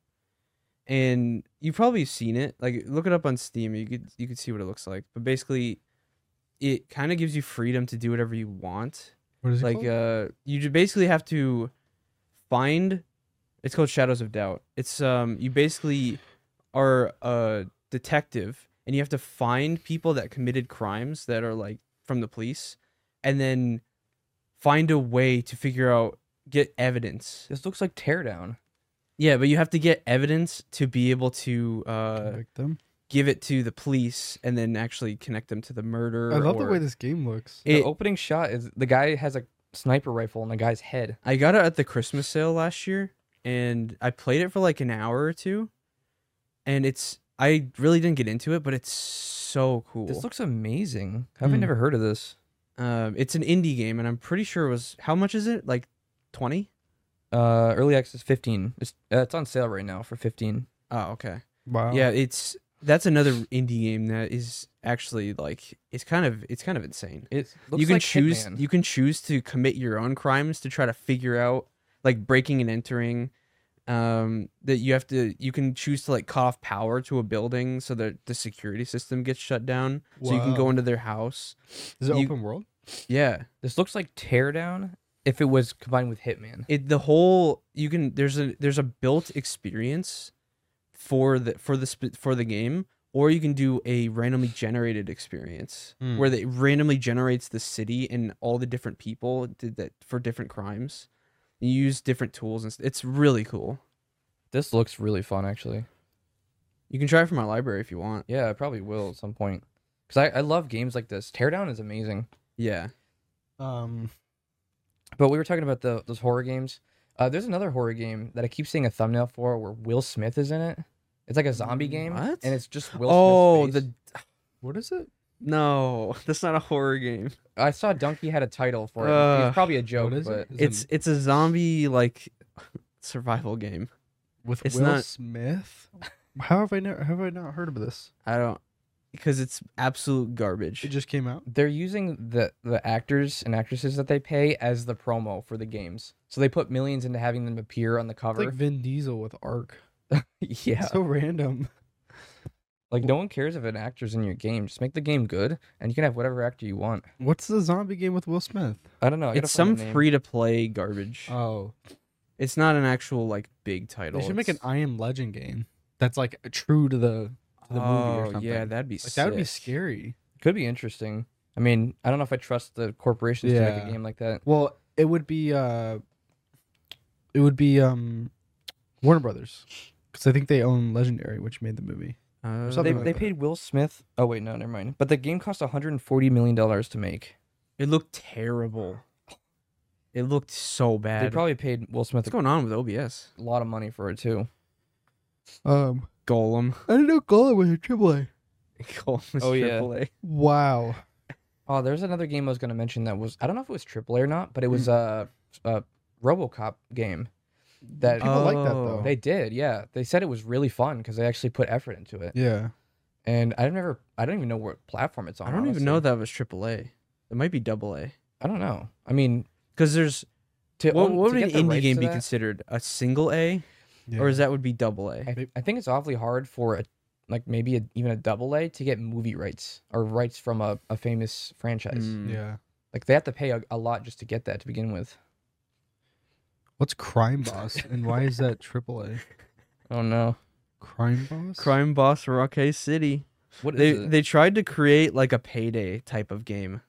And you've probably seen it. Like look it up on Steam. You could see what it looks like. But basically it kind of gives you freedom to do whatever you want. What is it Like called? basically have to find it's called Shadows of Doubt. It's you basically are a detective and you have to find people that committed crimes that are like from the police and then find a way to get evidence. This looks like Teardown. Yeah, but you have to get evidence to be able to Convict them. give it to the police and then actually connect them to the murder. I love the or- way this game looks. The It- opening shot is the guy has a sniper rifle in the guy's head. I got it at the Christmas sale last year, and I played it for like an hour or two, and I really didn't get into it, but it's so cool. This looks amazing. How have I Hmm. never heard of this? It's an indie game, and I'm pretty sure it was how much is it? Like 20? Early access 15. It's on sale right now for 15. Oh, okay. Wow. Yeah, that's another indie game that is actually like it's kind of insane. It looks You can like choose Hitman. you can choose to commit your own crimes to try to figure out like breaking and entering. That you can choose to like cut off power to a building so that the security system gets shut down. So you can go Wow. into their house. Is it you- open world? Yeah. This looks like Teardown if it was combined with Hitman. There's a built experience for the game, or you can do a randomly generated experience Hmm. where it randomly generates the city and all the different people did that for different crimes. You use different tools and it's really cool. This looks really fun, actually. You can try it from my library if you want. Yeah, I probably will at some point. Because I love games like this. Teardown is amazing. Yeah. But we were talking about those horror games. There's another horror game that I keep seeing a thumbnail for where Will Smith is in it. It's like a zombie game. What? And it's just Will Oh, Smith's face. What is it? no, that's not a horror game. I saw Donkey had a title for it. It's probably a joke, What is but it? It's a zombie like survival game. With it's Will not- Smith? How have I not heard of this? I don't because it's absolute garbage. It just came out. they're using the actors and actresses that they pay as the promo for the games. So they put millions into having them appear on the It's cover. like Vin Diesel with Ark. Yeah. So random. Like no one cares if an actor's in your game. Just make the game good and you can have whatever actor you want. What's the zombie game with Will Smith? I don't know. I gotta It's find some the name. free to play garbage. Oh, It's not an actual like big title. they should make an It's- I Am Legend game that's like true to the movie or something. Yeah, that'd be Like, that would be sick. scary. Could be interesting. I mean, I don't know if I trust the corporations to make Yeah. a game like that. Well, it would be Warner Brothers, because I think they own Legendary, which made the movie. Uh, something They, like they that. paid Will Smith. Oh wait, no, never mind. But the game cost $140 million to make. it looked terrible. It looked so They bad. probably paid Will Smith What's going on with OBS? a lot of money for it too. Golem. I didn't know Golem was a AAA. Golem is Oh, yeah. AAA. Wow. Oh, there's another game I was gonna mention that was I don't know if it was AAA or not, but it was a RoboCop game. That People like that, though. they did, yeah. They said it was really fun because they actually put effort into it. Yeah. And I don't even know what platform it's on. I don't even honestly. know that was AAA. It might be AA. I don't know. I mean, Because there's to what own- would to an get the indie rights game to be that, considered? A single A, Yeah. or is that would be AA? I think it's awfully hard for maybe even a double A to get movie rights or rights from a famous franchise. Mm. Yeah. Like they have to pay a lot just to get that to begin with. What's Crime Boss, and why is that AAA? Oh no, Crime Boss. Crime Boss Rockay City. what is They it? they tried to create like a Payday type of game,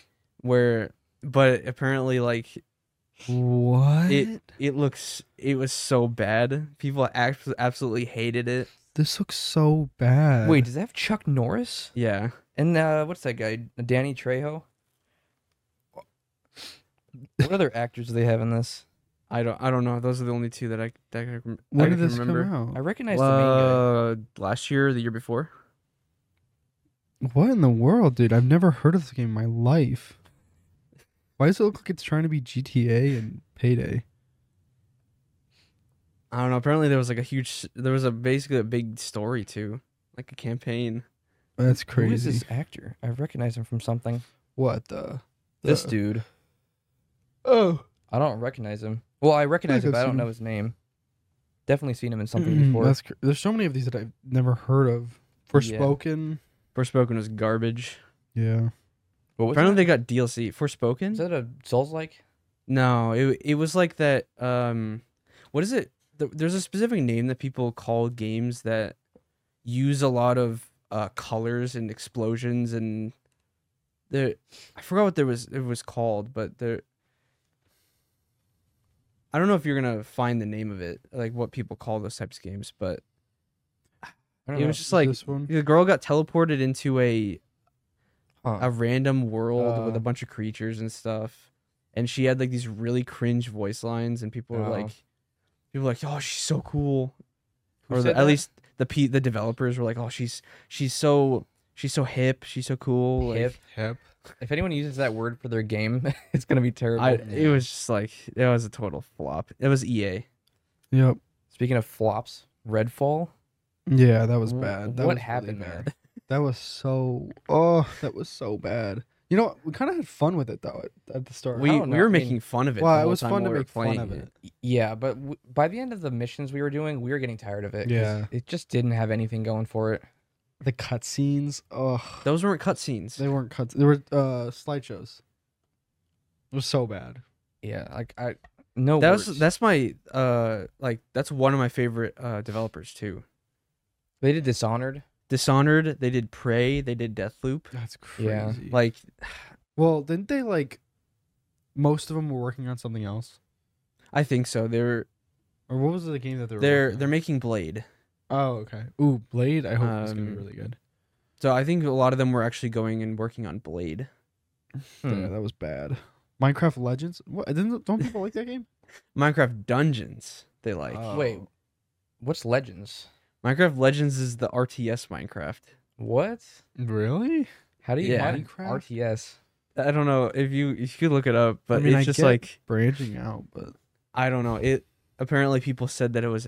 but apparently like What? it was so bad. People absolutely hated it. This looks so bad. Wait, does that have Chuck Norris Yeah. and what's that guy? Danny Trejo. What other actors do they have in this? I don't know. Those are the only two that I when I did can this remember. come I out? recognize the main guy. Last year, or the year before. What in the world, dude? I've never heard of this game in my life. Why does it look like it's trying to be GTA and Payday? I don't know. Apparently, there was basically a big story too, like a campaign. That's Who is crazy. this actor? I recognize him from something. What the? This dude. Oh. I don't recognize him. Well, I recognize him, I've but I don't seen know him. his name. Definitely seen him in something before. There's so many of these that I've never heard of. Forspoken. Forspoken was garbage. Yeah. What was Apparently, that? they got DLC. Forspoken? Is that a Souls-like? No, it was like that. What is it? There's a specific name that people call games that use a lot of colors and explosions and I forgot what it was called, but I don't know if you're gonna find the name of it, like what people call those types of games, but I don't it know. was just like This one? the girl got teleported into a Huh. random world with a Uh. bunch of creatures and stuff, and she had like these really cringe voice lines, and people were Oh. like, "Oh, she's so cool," Who or said at that? least the developers were like, "Oh, she's so hip, she's so cool." Like, Hip. Hip. If anyone uses that word for their game, it's gonna be terrible. it was just like it was a total flop. It was EA. Yep. Speaking of flops, Redfall. Yeah, that was Wh- bad. That what was happened really there? bad. That was so. Oh, that was so bad. You know, we kind of had fun with it though at the start. We don't know, were I mean- making fun of it. Well, the it whole was time fun to while we were make fun playing of it. Yeah, but by the end of the missions we were doing, we were getting tired of it. 'cause Yeah. it just didn't have anything going for it. The cutscenes. Oh, Those weren't cutscenes. they weren't cuts. They were slideshows. It was so bad. Yeah, like no words. That's my like that's one of my favorite developers too. They did Dishonored. Dishonored, they did Prey, they did Deathloop. That's crazy. Yeah. Like well, didn't they like? Most of them were working on something else, I think so. They're or what was the game that they were? they're working they're on? making Blade. Oh, okay. Ooh, Blade. I hope it's gonna be Um, really good. So I think a lot of them were actually going and working on Blade. Yeah, that was bad. Minecraft Legends. What? Don't people like that game? Minecraft Dungeons, they like. Wait, what's Legends? Minecraft Legends is the RTS Minecraft. What? Really? How do you Yeah. Minecraft? RTS? I don't know if you could look it up, but I mean, it's I just get- like Branching out, but I don't know. It apparently people said that it was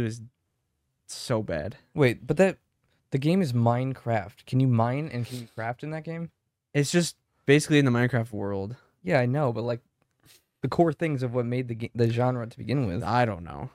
so bad. Wait, but the game is Minecraft. Can you mine and can you craft in that game? It's just basically in the Minecraft world. Yeah, I know, but like the core things of what made the genre to begin with. I don't know.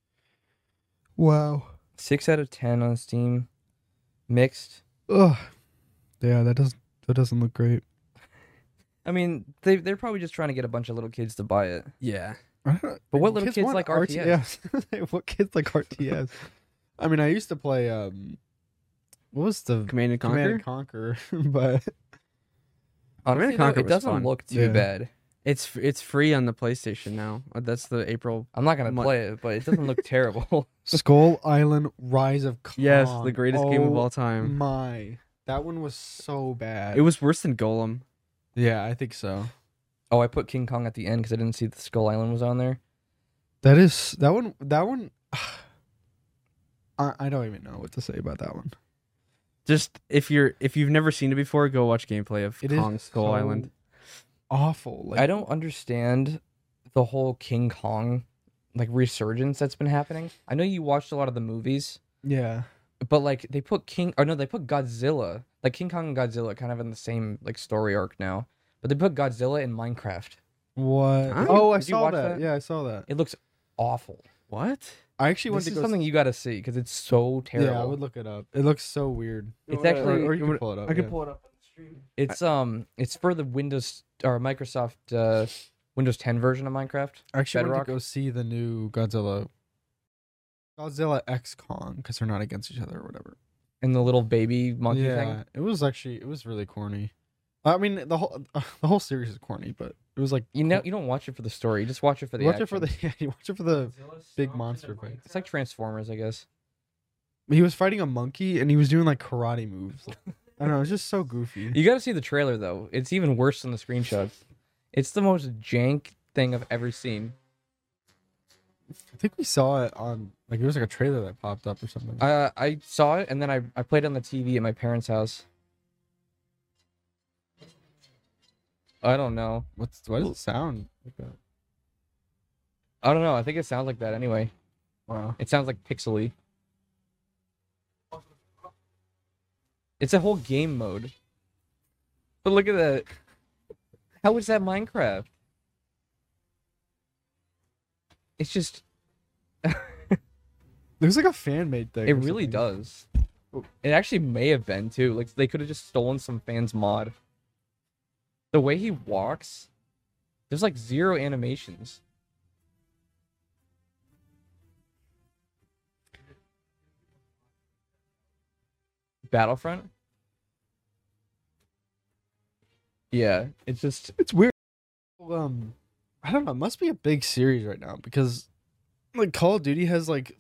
wow. 6 out of 10 on Steam. Mixed. Ugh. Yeah, that doesn't look great. I mean, they're probably just trying to get a bunch of little kids to buy it. Yeah. But what little kids want like RTS? RTS? What kids like RTS? I mean, I used to play what was the Command and Conquer. Command and Conquer, but Honestly, Conquer though, it was doesn't fun. look too Yeah. bad. It's free on the PlayStation now. That's the April. I'm not gonna play it, but it doesn't look terrible. Skull Island: Rise of Kong. Yes, the greatest game of Oh all time. My, that one was so bad. It was worse than Golem. Yeah, I think so. Oh, I put King Kong at the end because I didn't see the Skull Island was on there. That one. I don't even know what to say about that one. Just if you've never seen it before, go watch gameplay of It is Kong Skull so Island. awful. Like, I don't understand the whole King Kong like resurgence that's been happening. I know you watched a lot of the movies, Yeah. but like they put they put Godzilla, like King Kong and Godzilla kind of in the same like story arc now. But they put Godzilla in Minecraft. What? Huh? Oh, I Did you saw watch that. that? Yeah, I saw that. It looks awful. What? I actually went This to is go. something you got to see because it's so terrible. Yeah, I would look it up. It looks so weird. It's Or- actually Or you or- can pull it up. I can yeah. pull it up on the stream. it's for the Windows or Microsoft Windows 10 version of Minecraft. I actually went Bedrock? to go see the new Godzilla X Kong because they're not against each other or whatever. And the little baby monkey yeah, thing. it was really corny. I mean, the whole series is corny, but it was like You don't watch it for the story. You just watch it for the watch action. it for the you watch it for the big monster fight. It's like Transformers, I guess. He was fighting a monkey and he was doing like karate moves. I don't know, it's just so goofy. You got to see the trailer though. It's even worse than the screenshots. It's the most jank thing I've ever seen. I think we saw it on like it was like a trailer that popped up or something. I saw it and then I played it on the TV at my parents' house. I don't know. Why does it sound like that? I don't know. I think it sounds like that anyway. Wow. It sounds like pixely. It's a whole game mode. But look at that. How is that Minecraft? It's just Looks like a fan made thing. it or really something. does. It actually may have been too. Like they could have just stolen some fan's mod. The way he walks, there's like zero animations. Battlefront? Yeah, it's just It's weird. I don't know. It must be a big series right now because like Call of Duty has like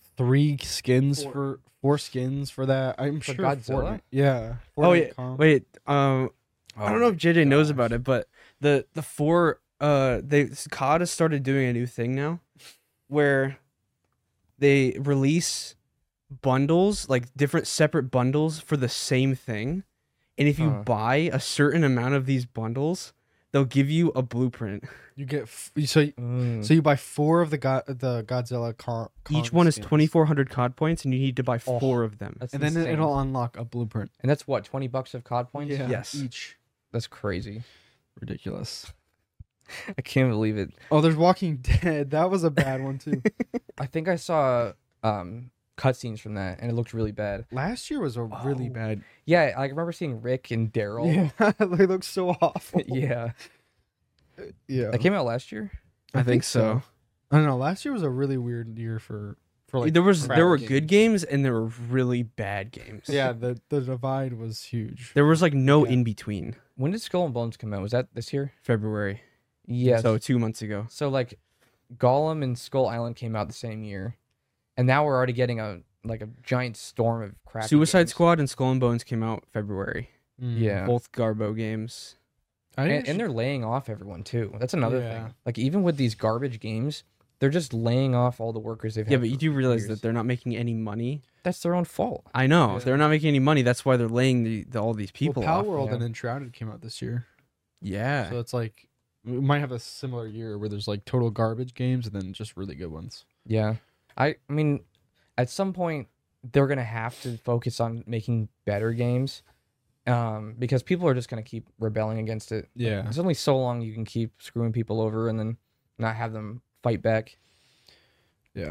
4 skins for that. I'm For sure Godzilla? Fortnite. Yeah. Oh Fortnite yeah. comp. Wait. I don't know if JJ knows about it, but the 4 COD has started doing a new thing now, where they release bundles, like different separate bundles for the same thing, and if you buy a certain amount of these bundles, they'll give you a blueprint. You get so you buy 4 of the Godzilla Each one is skins. 2,400 COD points, and you need to buy 4 of them. That's and then insane. it'll unlock a blueprint. And that's what, $20 of COD points? Yes. Each. That's crazy. Ridiculous. I can't believe it. Oh, there's Walking Dead. That was a bad one too. I think I saw cutscenes from that, and it looked really bad. Last year was a really bad. Yeah, I remember seeing Rick and Daryl. Yeah, they look so awful. Yeah. Yeah. That came out last year? I think so. I don't know. Last year was a really weird year for like there were crap good games and there were really bad games. Yeah, the divide was huge. There was like no Yeah. in between. When did Skull and Bones come out? Was that this year? February. Yes. So 2 months ago. So like Gollum and Skull Island came out the same year. And now we're already getting a giant storm of crap. Suicide Squad and Skull and Bones came out February. Yeah. Both Garbo games. And they're laying off everyone too. That's another Yeah. thing. Like even with these garbage games, they're just laying off all the workers they've had. Yeah, but you for do realize years. that they're not making any money. That's their own fault. I know. Yeah. They're not making any money. That's why they're laying all these people Power off. World yeah. and Enshrouded came out this year. Yeah. So it's like we might have a similar year where there's like total garbage games and then just really good ones. Yeah. I mean, at some point they're gonna have to focus on making better games. Because people are just gonna keep rebelling against it. Yeah. There's only so long you can keep screwing people over and then not have them fight back. Yeah.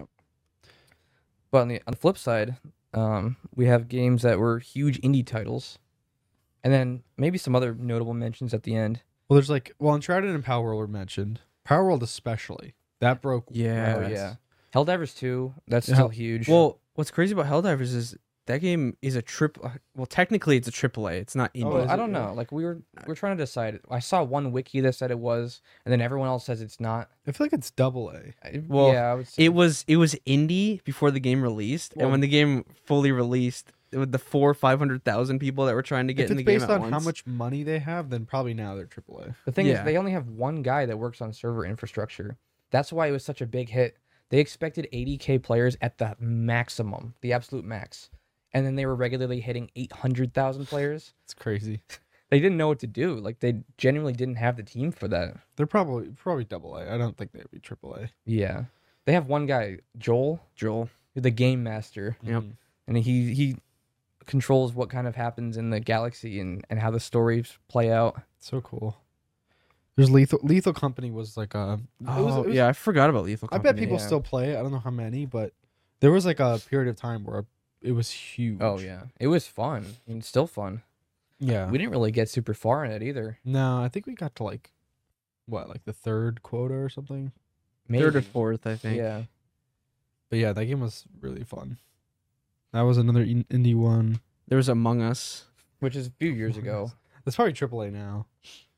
But on the flip side, we have games that were huge indie titles, and then maybe some other notable mentions at the end. Well, there's like Uncharted and Power World were mentioned. Power World especially. That broke. Yeah. Oh yeah, Helldivers 2. That's Yeah. still huge. Well, what's crazy about Helldivers is that game is a triple. Well, technically it's a AAA. It's not indie. Oh, Well, is I it? don't know. Like we're trying to decide. I saw one wiki that said it was, and then everyone else says it's not. I feel like it's double A. Well, yeah, I would say. It was indie before the game released, Well- and when the game fully released, with the 500,000 people that were trying to get If in it's the game based at on once. how much money they have, then probably now they're AAA. The thing Yeah. is, they only have one guy that works on server infrastructure. That's why it was such a big hit. They expected 80K players at the maximum, the absolute max. And then they were regularly hitting 800,000 players. It's crazy. They didn't know what to do. Like, they genuinely didn't have the team for that. They're probably double A. I don't think they'd be AAA. Yeah. They have one guy, Joel, the game master. Yep. And he controls what kind of happens in the galaxy and how the stories play out. So cool. There's Lethal Company was like a. Oh, yeah, I forgot about Lethal I Company. bet people yeah. still play it. I don't know how many, but there was like a period of time where it was huge. Oh, yeah. It was fun. And it's still fun. Yeah. We didn't really get super far in it either. No, I think we got to like the third quota or something. Maybe. Third or fourth, I think. Yeah. But yeah, that game was really fun. That was another indie one. There was Among Us. Which is a few years ago. That's probably AAA now.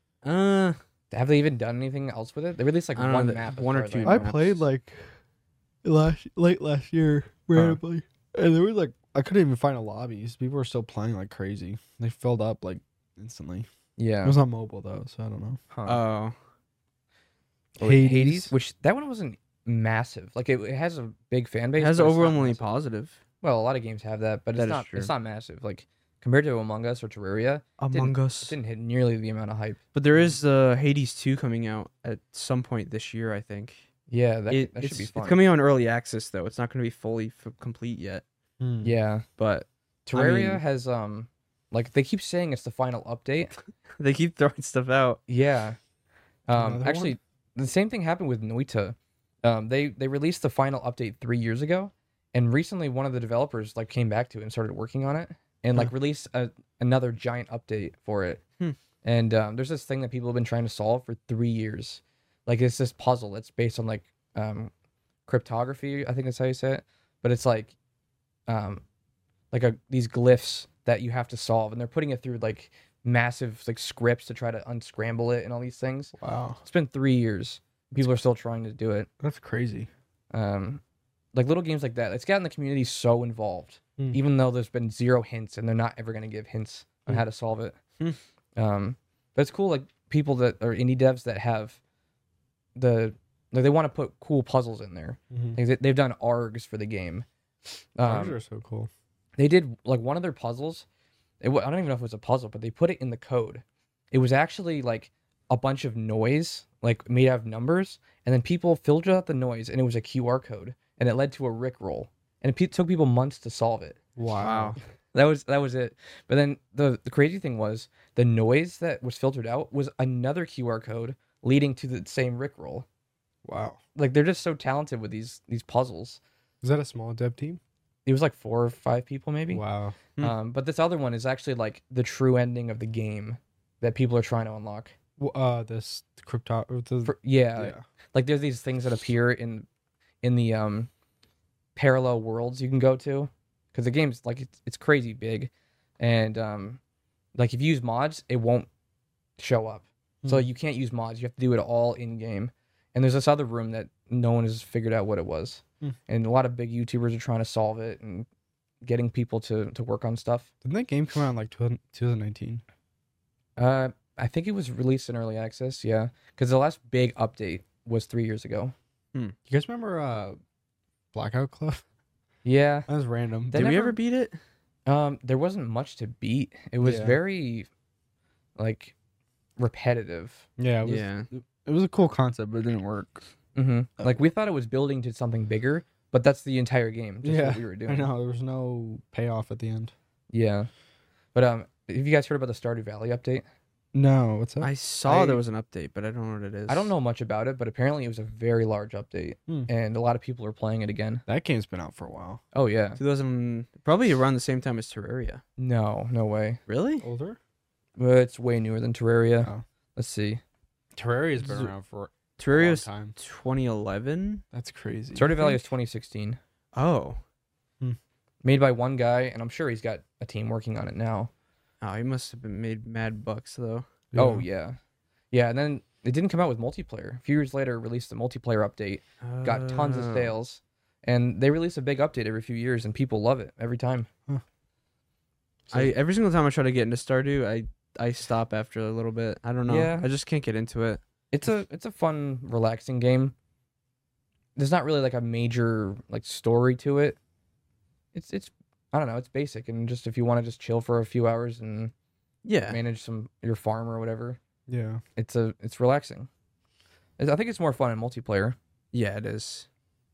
Have they even done anything else with it? They released like I don't one know, map. as one or far as two I I know. maps. played like late last year randomly, and there was like I couldn't even find a lobbies. People were still playing like crazy. They filled up like instantly. Yeah. It was on mobile though, so I don't know. Huh. Oh. Oh, wait, Hades. which that one wasn't massive. Like it has a big fan base. It has but it's not overwhelmingly massive. positive. Well, a lot of games have that, but That it's is not. true. It's not massive. Like compared to Among Us or Terraria, Among it Us. didn't hit nearly the amount of hype. But there is Hades 2 coming out at some point this year, I think. Yeah, that should it's, be fun. It's coming out in early access, though. It's not going to be fully complete yet. Yeah, But Terraria mean- has like they keep saying it's the final update. they keep throwing stuff out. Yeah. Another Actually, the same thing happened with Noita. They released the final update 3 years ago, and recently one of the developers like came back to it and started working on it, and like released another giant update for it. And there's this thing that people have been trying to solve for 3 years. Like it's this puzzle that's based on like cryptography. I think that's how you say it. But it's like these glyphs that you have to solve, and they're putting it through like massive like scripts to try to unscramble it and all these things. Wow. It's been 3 years, People are still trying to do it. That's crazy. Like little games like that. It's gotten the community so involved, even though there's been zero hints, and they're not ever going to give hints on how to solve it. But it's cool, like people that are indie devs that have like they want to put cool puzzles in there. Like they've done ARGs for the game. Those are so cool. They did like one of their puzzles. I don't even know if it was a puzzle, but they put it in the code. It was actually like a bunch of noise, like made out of numbers, and then people filtered out the noise, and it was a QR code, and it led to a Rickroll, and it took people months to solve it. Wow. That was it. But then the crazy thing was the noise that was filtered out was another QR code leading to the same Rickroll. Wow. Like they're just so talented with these puzzles. Is that a small dev team? It was like 4 or 5 people maybe. Wow. But this other one is actually like the true ending of the game that people are trying to unlock. This crypto. Yeah. Like there's these things that appear in the parallel worlds you can go to, because the game's like it's crazy big, and like if you use mods, it won't show up. So you can't use mods. You have to do it all in game. And there's this other room that no one has figured out what it was, and a lot of big YouTubers are trying to solve it and getting people to work on stuff. Didn't that game come out in like 2019? I think it was released in early access, yeah, because the last big update was 3 years ago. You guys remember Blackout Club? Yeah, That was random. Did we ever beat it? there wasn't much to beat. It was very like repetitive. Yeah. It was a cool concept, but it didn't work. Like we thought it was building to something bigger, but that's the entire game. Just what we were doing. I know. There was no payoff at the end. Yeah, but have you guys heard about the Stardew Valley update? No, what's up? I saw there was an update, but I don't know what it is. I don't know much about it, but apparently it was a very large update, and a lot of people are playing it again. That game's been out for a while. Oh yeah, 2000, probably around the same time as Terraria. no way. Really? Older? But it's way newer than Terraria. Oh. Let's see. Terraria's been around for Terraria's a long time. 2011. That's crazy. Stardew Valley is 2016. Oh. Made by one guy, and I'm sure he's got a team working on it now. Oh, he must have been made mad bucks though. Yeah. Oh yeah, and then it didn't come out with multiplayer. A few years later, released the multiplayer update, got tons of sales, and they release a big update every few years, and people love it every time. So- Every single time I try to get into Stardew, I stop after a little bit. I don't know. Yeah. I just can't get into it. It's a fun, relaxing game. There's not really like a major like story to it. It's I don't know. It's basic, and just if you want to just chill for a few hours and Yeah. manage your farm or whatever, Yeah. it's relaxing. I think it's more fun in multiplayer. Yeah, it is.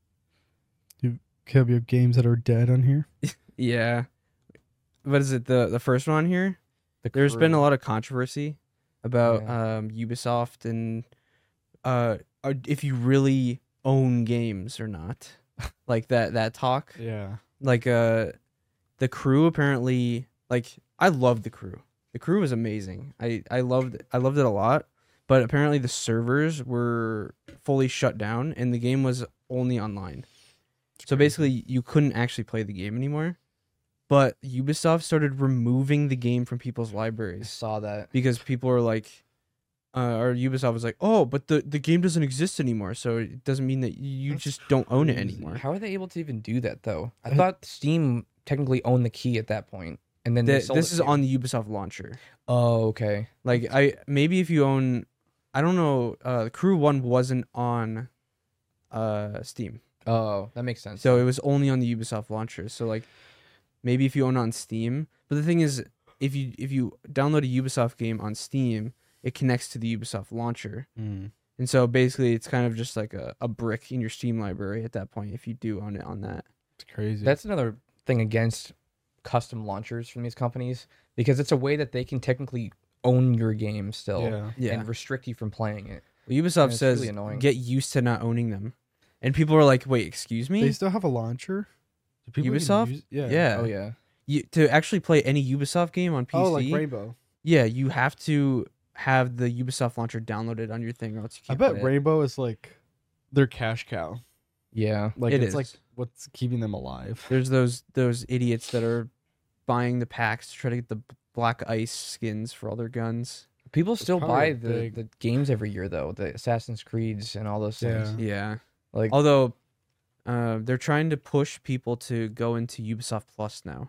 Have you have games that are dead on here? Yeah. What is it? The first one on here? There's been a lot of controversy about Ubisoft and if you really own games or not. Like that talk. Yeah. Like the Crew apparently, like I loved the Crew. The Crew was amazing. I loved it a lot, but apparently the servers were fully shut down and the game was only online. So basically you couldn't actually play the game anymore. But Ubisoft started removing the game from people's I libraries saw that. because people were like, or Ubisoft was like, oh, but the game doesn't exist anymore, so it doesn't mean that you That's just don't own it crazy. anymore. How are they able to even do that though? I thought Steam technically owned the key at that point, and then This is on the Ubisoft launcher. Oh, okay. Like maybe if you own, I don't know, Crew 1 wasn't on Steam. Oh, that makes sense. So it was only on the Ubisoft launcher. So like maybe if you own it on Steam, but the thing is if you download a Ubisoft game on Steam, it connects to the Ubisoft launcher. And so basically it's kind of just like a brick in your Steam library at that point if you do own it on that. It's crazy. That's another thing against custom launchers from these companies, because it's a way that they can technically own your game still yeah. and restrict you from playing it. Well, Ubisoft it's says really annoying. get used to not owning them. And people are like, "Wait, excuse me?" They still have a launcher. Do people even Ubisoft? use- yeah. Yeah. Oh yeah. To actually play any Ubisoft game on PC, Oh, like Rainbow. yeah, you have to have the Ubisoft launcher downloaded on your thing, or else you I can't bet play it. Rainbow is like their cash cow. Yeah. Like It it's is. like what's keeping them alive. There's those idiots that are buying the packs to try to get the black ice skins for all their guns. People still buy probably the games every year though, the Assassin's Creeds and all those things. Yeah. Like Although they're trying to push people to go into Ubisoft Plus now.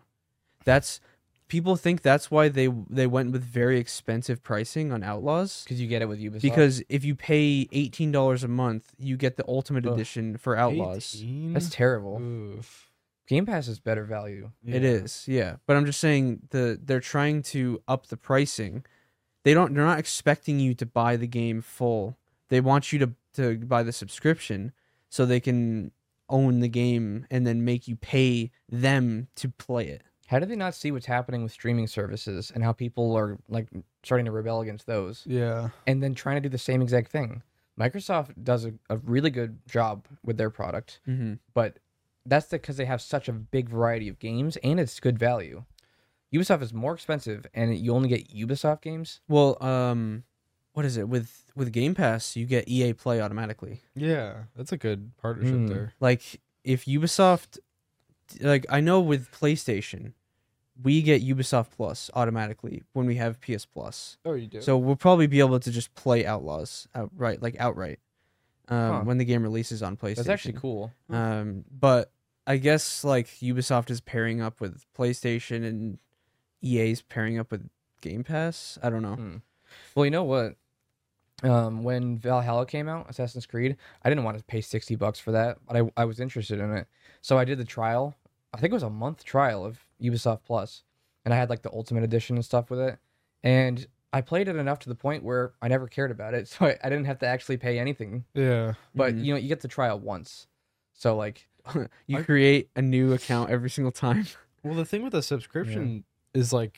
People think that's why they went with very expensive pricing on Outlaws. because you get it with Ubisoft. Because if you pay $18 a month, you get the Ultimate Ugh. Edition for Outlaws. 18? that's terrible. Oof. Game Pass is better value. It Yeah. is, yeah. But I'm just saying they're trying to up the pricing. They're not expecting you to buy the game full. They want you to buy the subscription so they can own the game and then make you pay them to play it. How do they not see what's happening with streaming services and how people are like starting to rebel against those Yeah. and then trying to do the same exact thing? Microsoft does a really good job with their product, Mm-hmm. but that's because they have such a big variety of games and it's good value. Ubisoft is more expensive and you only get Ubisoft games. Well, what is it with Game Pass? You get EA Play automatically. Yeah. That's a good partnership Mm. there. Like if Ubisoft, like I know with PlayStation, we get Ubisoft Plus automatically when we have PS Plus. Oh, you do. So we'll probably be able to just play Outlaws outright, Huh. when the game releases on PlayStation. That's actually cool. But I guess like Ubisoft is pairing up with PlayStation and EA's pairing up with Game Pass. I don't know. Hmm. Well, you know what? When Valhalla came out, Assassin's Creed, I didn't want to pay $60 for that, but I was interested in it. So I did the trial. I think it was a month trial of Ubisoft Plus, and I had like the Ultimate Edition and stuff with it. And I played it enough to the point where I never cared about it, so I didn't have to actually pay anything. yeah. But Mhm. you know, you get the trial once, so like, You create a new account every single time. Well, the thing with a subscription is like,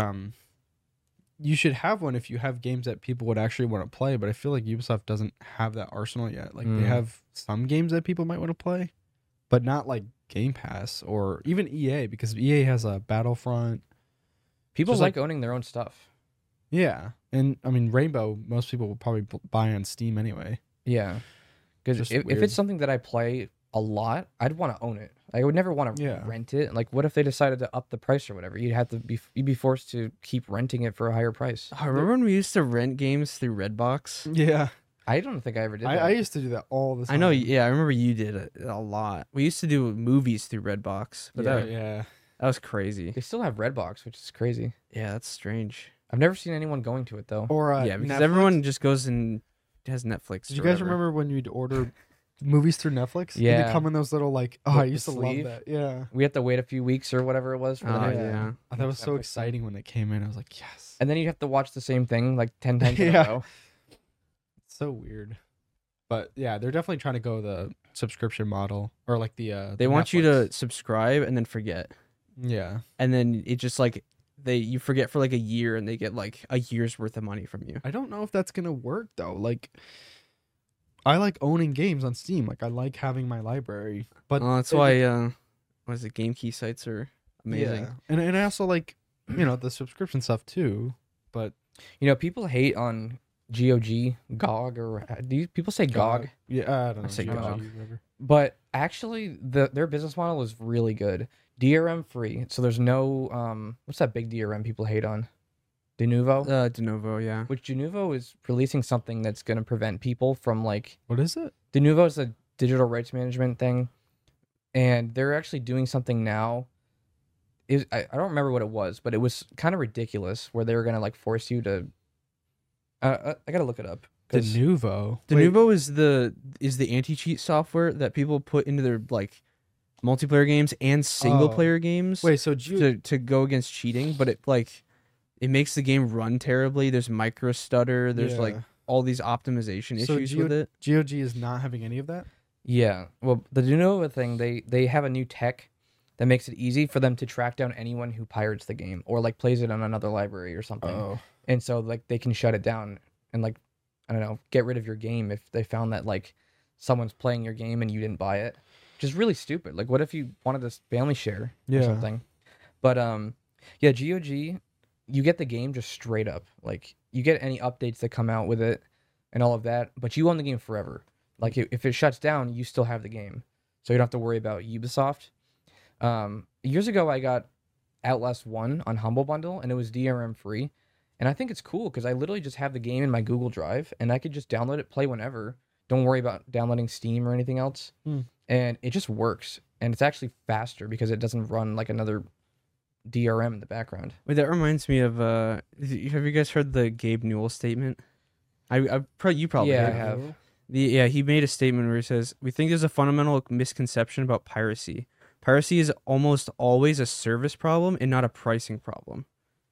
you should have one if you have games that people would actually want to play. But I feel like Ubisoft doesn't have that arsenal yet. Like Mm. they have some games that people might want to play, but not like Game Pass or even EA, because EA has a Battlefront. people Just like owning their own stuff. Yeah, and I mean Rainbow, most people will probably buy on Steam anyway. Yeah, because Just if weird. it's something that I play a lot, I'd want to own it. I would never want to Yeah. rent it. Like, what if they decided to up the price or whatever? You'd be forced to keep renting it for a higher price. I remember when we used to rent games through Redbox. Yeah, I don't think I ever did that. I used to do that all the time. I know, yeah, I remember you did it a lot. We used to do movies through Redbox, but Yeah. that was crazy. They still have Redbox, which is crazy. Yeah, that's strange. I've never seen anyone going to it though. Or Yeah, because Netflix. everyone just goes and has Netflix. Did you or guys whatever. remember when you'd order movies through Netflix? And Yeah. they come in those little like. Oh, The- I the used to sleeve? love that. Yeah. We had to wait a few weeks or whatever it was for the Oh, next. yeah. I thought it was so Netflix. exciting when they came in. I was like, yes. And then you have to watch the same thing like 10 times in Yeah. a row. It's so weird. But yeah, they're definitely trying to go the subscription model or like the. They want you to subscribe and then forget. Yeah. And then it just like you forget for like a year and they get like a year's worth of money from you. I don't know if that's gonna work though. Like, I like owning games on Steam. Like, I like having my library. But That's why what is it, game key sites are amazing. Yeah. And I also like the subscription stuff too. But You know, people hate on GOG, or do people say GOG? Yeah, I don't know. I say GOG, GOG. whatever. But actually, their business model is really good. DRM free, so there's no what's that big DRM people hate on? Denuvo. Denuvo, yeah. Which Denuvo is releasing something that's going to prevent people from like What is it? Denuvo is a digital rights management thing, and they're actually doing something now. I don't remember what it was, but it was kind of ridiculous where they were going to like force you to. I gotta look it up. 'cause- Denuvo. Denuvo is the anti-cheat software that people put into their like multiplayer games and single player games Wait, so to go against cheating, but it makes the game run terribly. There's micro stutter, there's like all these optimization So issues with it. GOG is not having any of that? Yeah, well, the Denuvo thing, they have a new tech that makes it easy for them to track down anyone who pirates the game or like plays it on another library or something. Oh. And so like they can shut it down and like I don't know, get rid of your game if they found that like someone's playing your game and you didn't buy it. Which is really stupid. Like what if you wanted this family share or Yeah. something? But yeah, GOG, you get the game just straight up. Like you get any updates that come out with it and all of that, but you own the game forever. Like if it shuts down, you still have the game. So you don't have to worry about Ubisoft. Years ago I got Outlast 1 on Humble Bundle and it was DRM free. And I think it's cool because I literally just have the game in my Google Drive and I could just download it, play whenever. Don't worry about downloading Steam or anything else. And it just works. And it's actually faster because it doesn't run like another DRM in the background. Wait, that reminds me of have you guys heard the Gabe Newell statement? You probably Yeah, I have. have. He made a statement where he says, "We think there's a fundamental misconception about piracy. Piracy is almost always a service problem and not a pricing problem."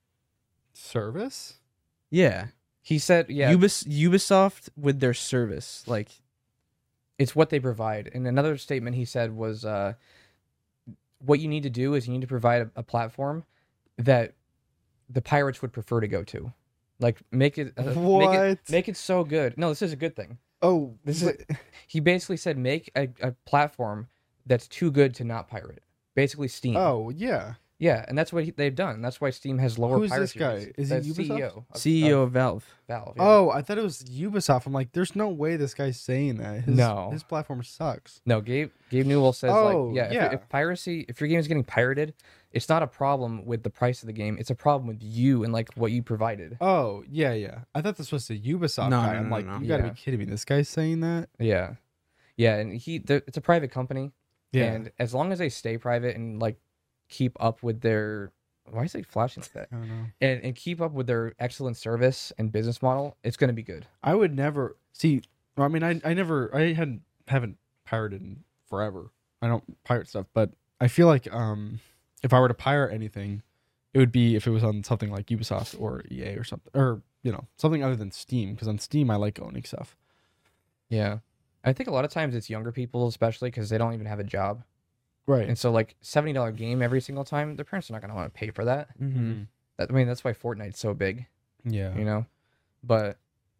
Service? Yeah. He said, yeah, Ubisoft with their service, like, it's what they provide. And another statement he said was, what you need to do is you need to provide a platform that the pirates would prefer to go to. Like, make it so good. No, this is a good thing. Oh, He basically said make a platform that's too good to not pirate. Basically Steam. oh yeah. Yeah, and that's what they've done. That's why Steam has lower Who's this piracy guy? rates. Is he The Ubisoft? CEO of Valve. Valve. Yeah. Oh, I thought it was Ubisoft. I'm like, there's no way this guy's saying that. No. His platform sucks. No, Gabe Newell says Oh, like, yeah. If piracy, if your game is getting pirated, it's not a problem with the price of the game. It's a problem with you and like what you provided. Oh, yeah. I thought this was a Ubisoft No, guy. no, I'm no, like, no. you gotta Yeah. be kidding me. This guy's saying that? Yeah, and it's a private company. Yeah. And as long as they stay private and like keep up with their, why is it flashing like that? I don't know. And keep up with their excellent service and business model, it's going to be good. I would never see. I mean, I haven't pirated in forever. I don't pirate stuff, but I feel like if I were to pirate anything, it would be if it was on something like Ubisoft or EA or something, or something other than Steam. Because on Steam, I like owning stuff. Yeah. I think a lot of times it's younger people, especially because they don't even have a job. Right. And so like $70 game every single time, their parents are not going to want to pay for that. Mm-hmm. I mean, that's why Fortnite's so big, Yeah. you know? But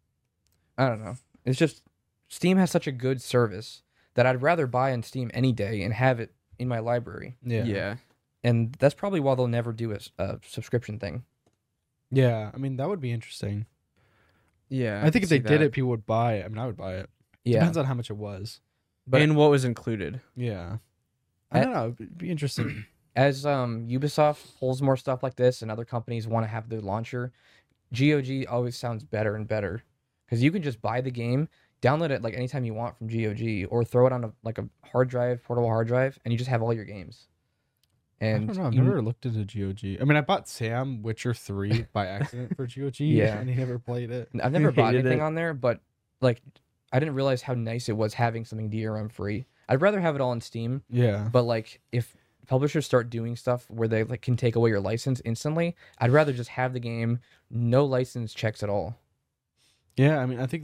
I don't know. It's just Steam has such a good service that I'd rather buy on Steam any day and have it in my library. Yeah. And that's probably why they'll never do a subscription thing. Yeah. I mean, that would be interesting. Yeah. I think if they see did that. it, people would buy it. I mean, I would buy it. Yeah. Depends on how much it was. But and what was included. Yeah. I don't know. It'd be interesting. as Ubisoft pulls more stuff like this and other companies want to have their launcher, GOG always sounds better and better because you can just buy the game, download it like anytime you want from GOG, or throw it on a hard drive, portable hard drive, and you just have all your games. And I don't know. I've never looked into GOG. I mean, I bought Sam Witcher 3 by accident for GOG. Yeah. And he never played it. I've never bought hated anything it. on there, but like I didn't realize how nice it was having something DRM free. I'd rather have it all on Steam, Yeah. but like if publishers start doing stuff where they like can take away your license instantly, I'd rather just have the game, no license checks at all. Yeah. I mean, I think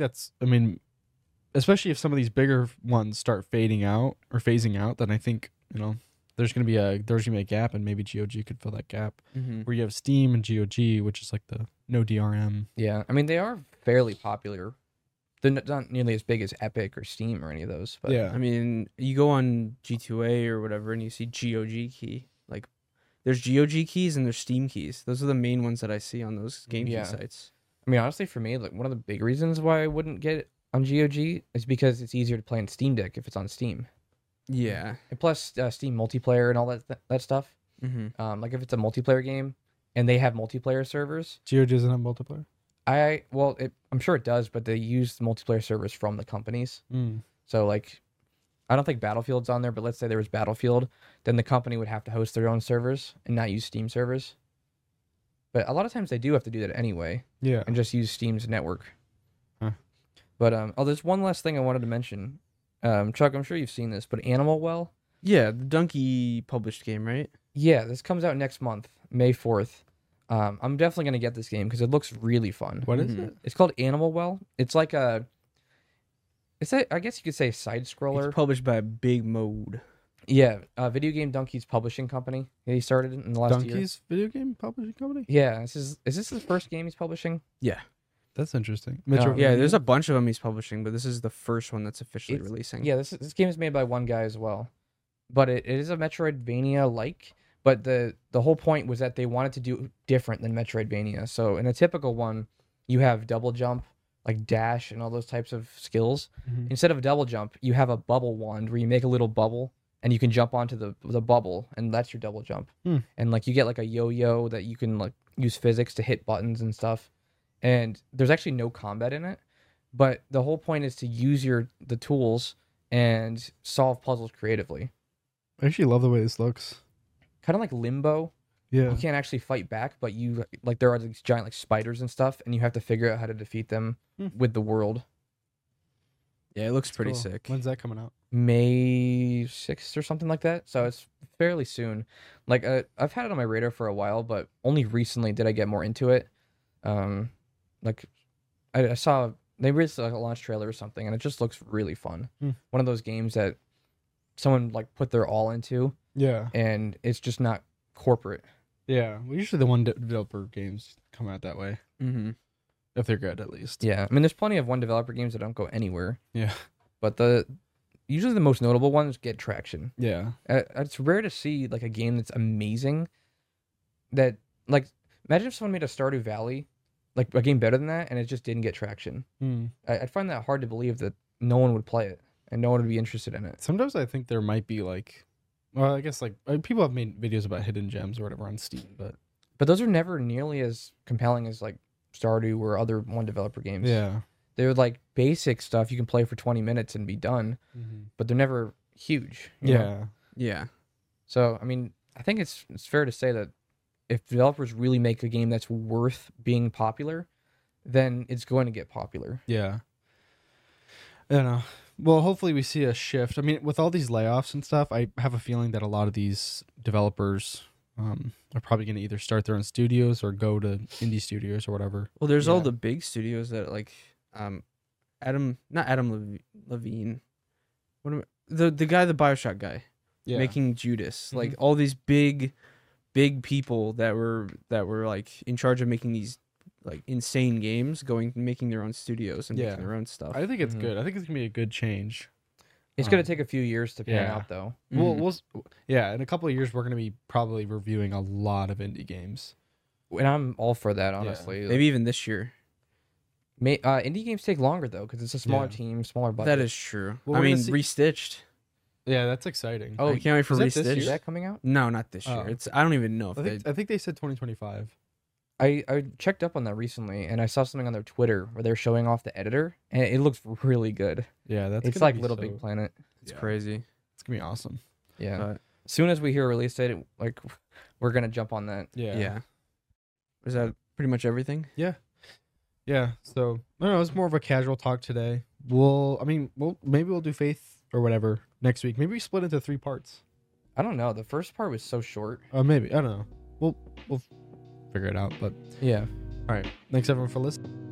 especially if some of these bigger ones start fading out or phasing out, then I think, there's gonna be a gap, and maybe GOG could fill that gap Mm-hmm. where you have Steam and GOG, which is like the no DRM. Yeah, I mean they are fairly popular. They're not nearly as big as Epic or Steam or any of those. But Yeah. I mean, you go on G2A or whatever, and you see GOG key. Like, there's GOG keys and there's Steam keys. Those are the main ones that I see on those game key Yeah. sites. I mean honestly, for me, like one of the big reasons why I wouldn't get it on GOG is because it's easier to play on Steam Deck if it's on Steam. Yeah. And plus Steam multiplayer and all that stuff. Mm-hmm. Like if it's a multiplayer game and they have multiplayer servers, GOG doesn't have multiplayer. I'm sure it does, but they use the multiplayer servers from the companies. So like, I don't think Battlefield's on there, but let's say there was Battlefield, then the company would have to host their own servers and not use Steam servers. But a lot of times they do have to do that anyway Yeah. and just use Steam's network. Huh. But there's one last thing I wanted to mention. Chuck, I'm sure you've seen this, but Animal Well. Yeah, the Donkey published game, right? Yeah, this comes out next month, May 4th. I'm definitely gonna get this game because it looks really fun. What is Mhm. it? It's called Animal Well. It's like I guess you could say side scroller. It's published by Big Mode. Yeah, Video Game Donkeys publishing company. He started in the last year. Donkey's video game publishing company? Yeah, is this his first game he's publishing? Yeah. That's interesting. Yeah, there's a bunch of them he's publishing, but this is the first one that's officially It's- releasing. Yeah, this game is made by one guy as well, but it is a Metroidvania like. But the whole point was that they wanted to do different than Metroidvania. So in a typical one, you have double jump, like dash, and all those types of skills. Mhm. Instead of a double jump, you have a bubble wand where you make a little bubble and you can jump onto the bubble, and that's your double jump. And like you get like a yo-yo that you can like use physics to hit buttons and stuff. And there's actually no combat in it, but the whole point is to use the tools and solve puzzles creatively. I actually love the way this looks. Kind of like Limbo. Yeah. You can't actually fight back, but you like there are these giant like spiders and stuff, and you have to figure out how to defeat them with the world. Yeah, it looks pretty Cool. sick. When's that coming out? May 6th or something like that. So it's fairly soon. Like I've had it on my radar for a while, but only recently did I get more into it. Like I saw they released like a launch trailer or something, and it just looks really fun. One of those games that someone like put their all into, Yeah. and it's just not corporate. Yeah. Well, usually the one developer games come out that way. Mm-hmm. If they're good, at least. Yeah, I mean, there's plenty of one developer games that don't go anywhere, Yeah. but usually the most notable ones get traction. Yeah. It's rare to see like a game that's amazing. That like imagine if someone made a Stardew Valley, like a game better than that, and it just didn't get traction. I'd find that hard to believe that no one would play it and no one would be interested in it. Sometimes I think there might be like, well, I guess like people have made videos about hidden gems or whatever on Steam, but But those are never nearly as compelling as like Stardew or other one developer games. yeah. They're like basic stuff you can play for 20 minutes and be done, but they're never huge. you know? Yeah. Yeah. So, I mean, I think it's fair to say that if developers really make a game that's worth being popular, then it's going to get popular. Yeah. I don't know. Well, hopefully we see a shift. I mean, with all these layoffs and stuff, I have a feeling that a lot of these developers are probably going to either start their own studios or go to indie studios or whatever. Well, there's all Yeah. the big studios that like, not Adam Levine. What am the guy, the BioShock guy, Yeah. making Judas. Like Mhm. all these big people that were like in charge of making these like insane games, making their own studios and Yeah. making their own stuff. I think it's Mhm. good. I think it's going to be a good change. It's going Um, to take a few years to pan yeah. out, though. Mhm. Yeah, in a couple of years, we're going to be probably reviewing a lot of indie games. And I'm all for that, honestly. Maybe even this year. Indie games take longer, though, because it's a smaller Yeah. team, smaller budget. That is true. Well, I we're mean, gonna see- Restitched. Yeah, that's exciting. Oh, I can't wait for is that this Restitched. Is that coming out? No, not this Oh. year. I don't even know if I think they said 2025. I checked up on that recently, and I saw something on their Twitter where they're showing off the editor, and it looks really good. Yeah, that's It's gonna like be Little so- Big Planet. it's Yeah. crazy. It's going to be awesome. Yeah. But As soon as we hear a release date, like we're gonna jump on that. yeah. Is that pretty much everything? Yeah. So I don't know. It's more of a casual talk today. Maybe we'll do Faith or whatever next week. Maybe we split into 3 parts. I don't know. The first part was so short. Maybe I don't know. We'll figure it out. But Yeah. all right. Thanks everyone for listening.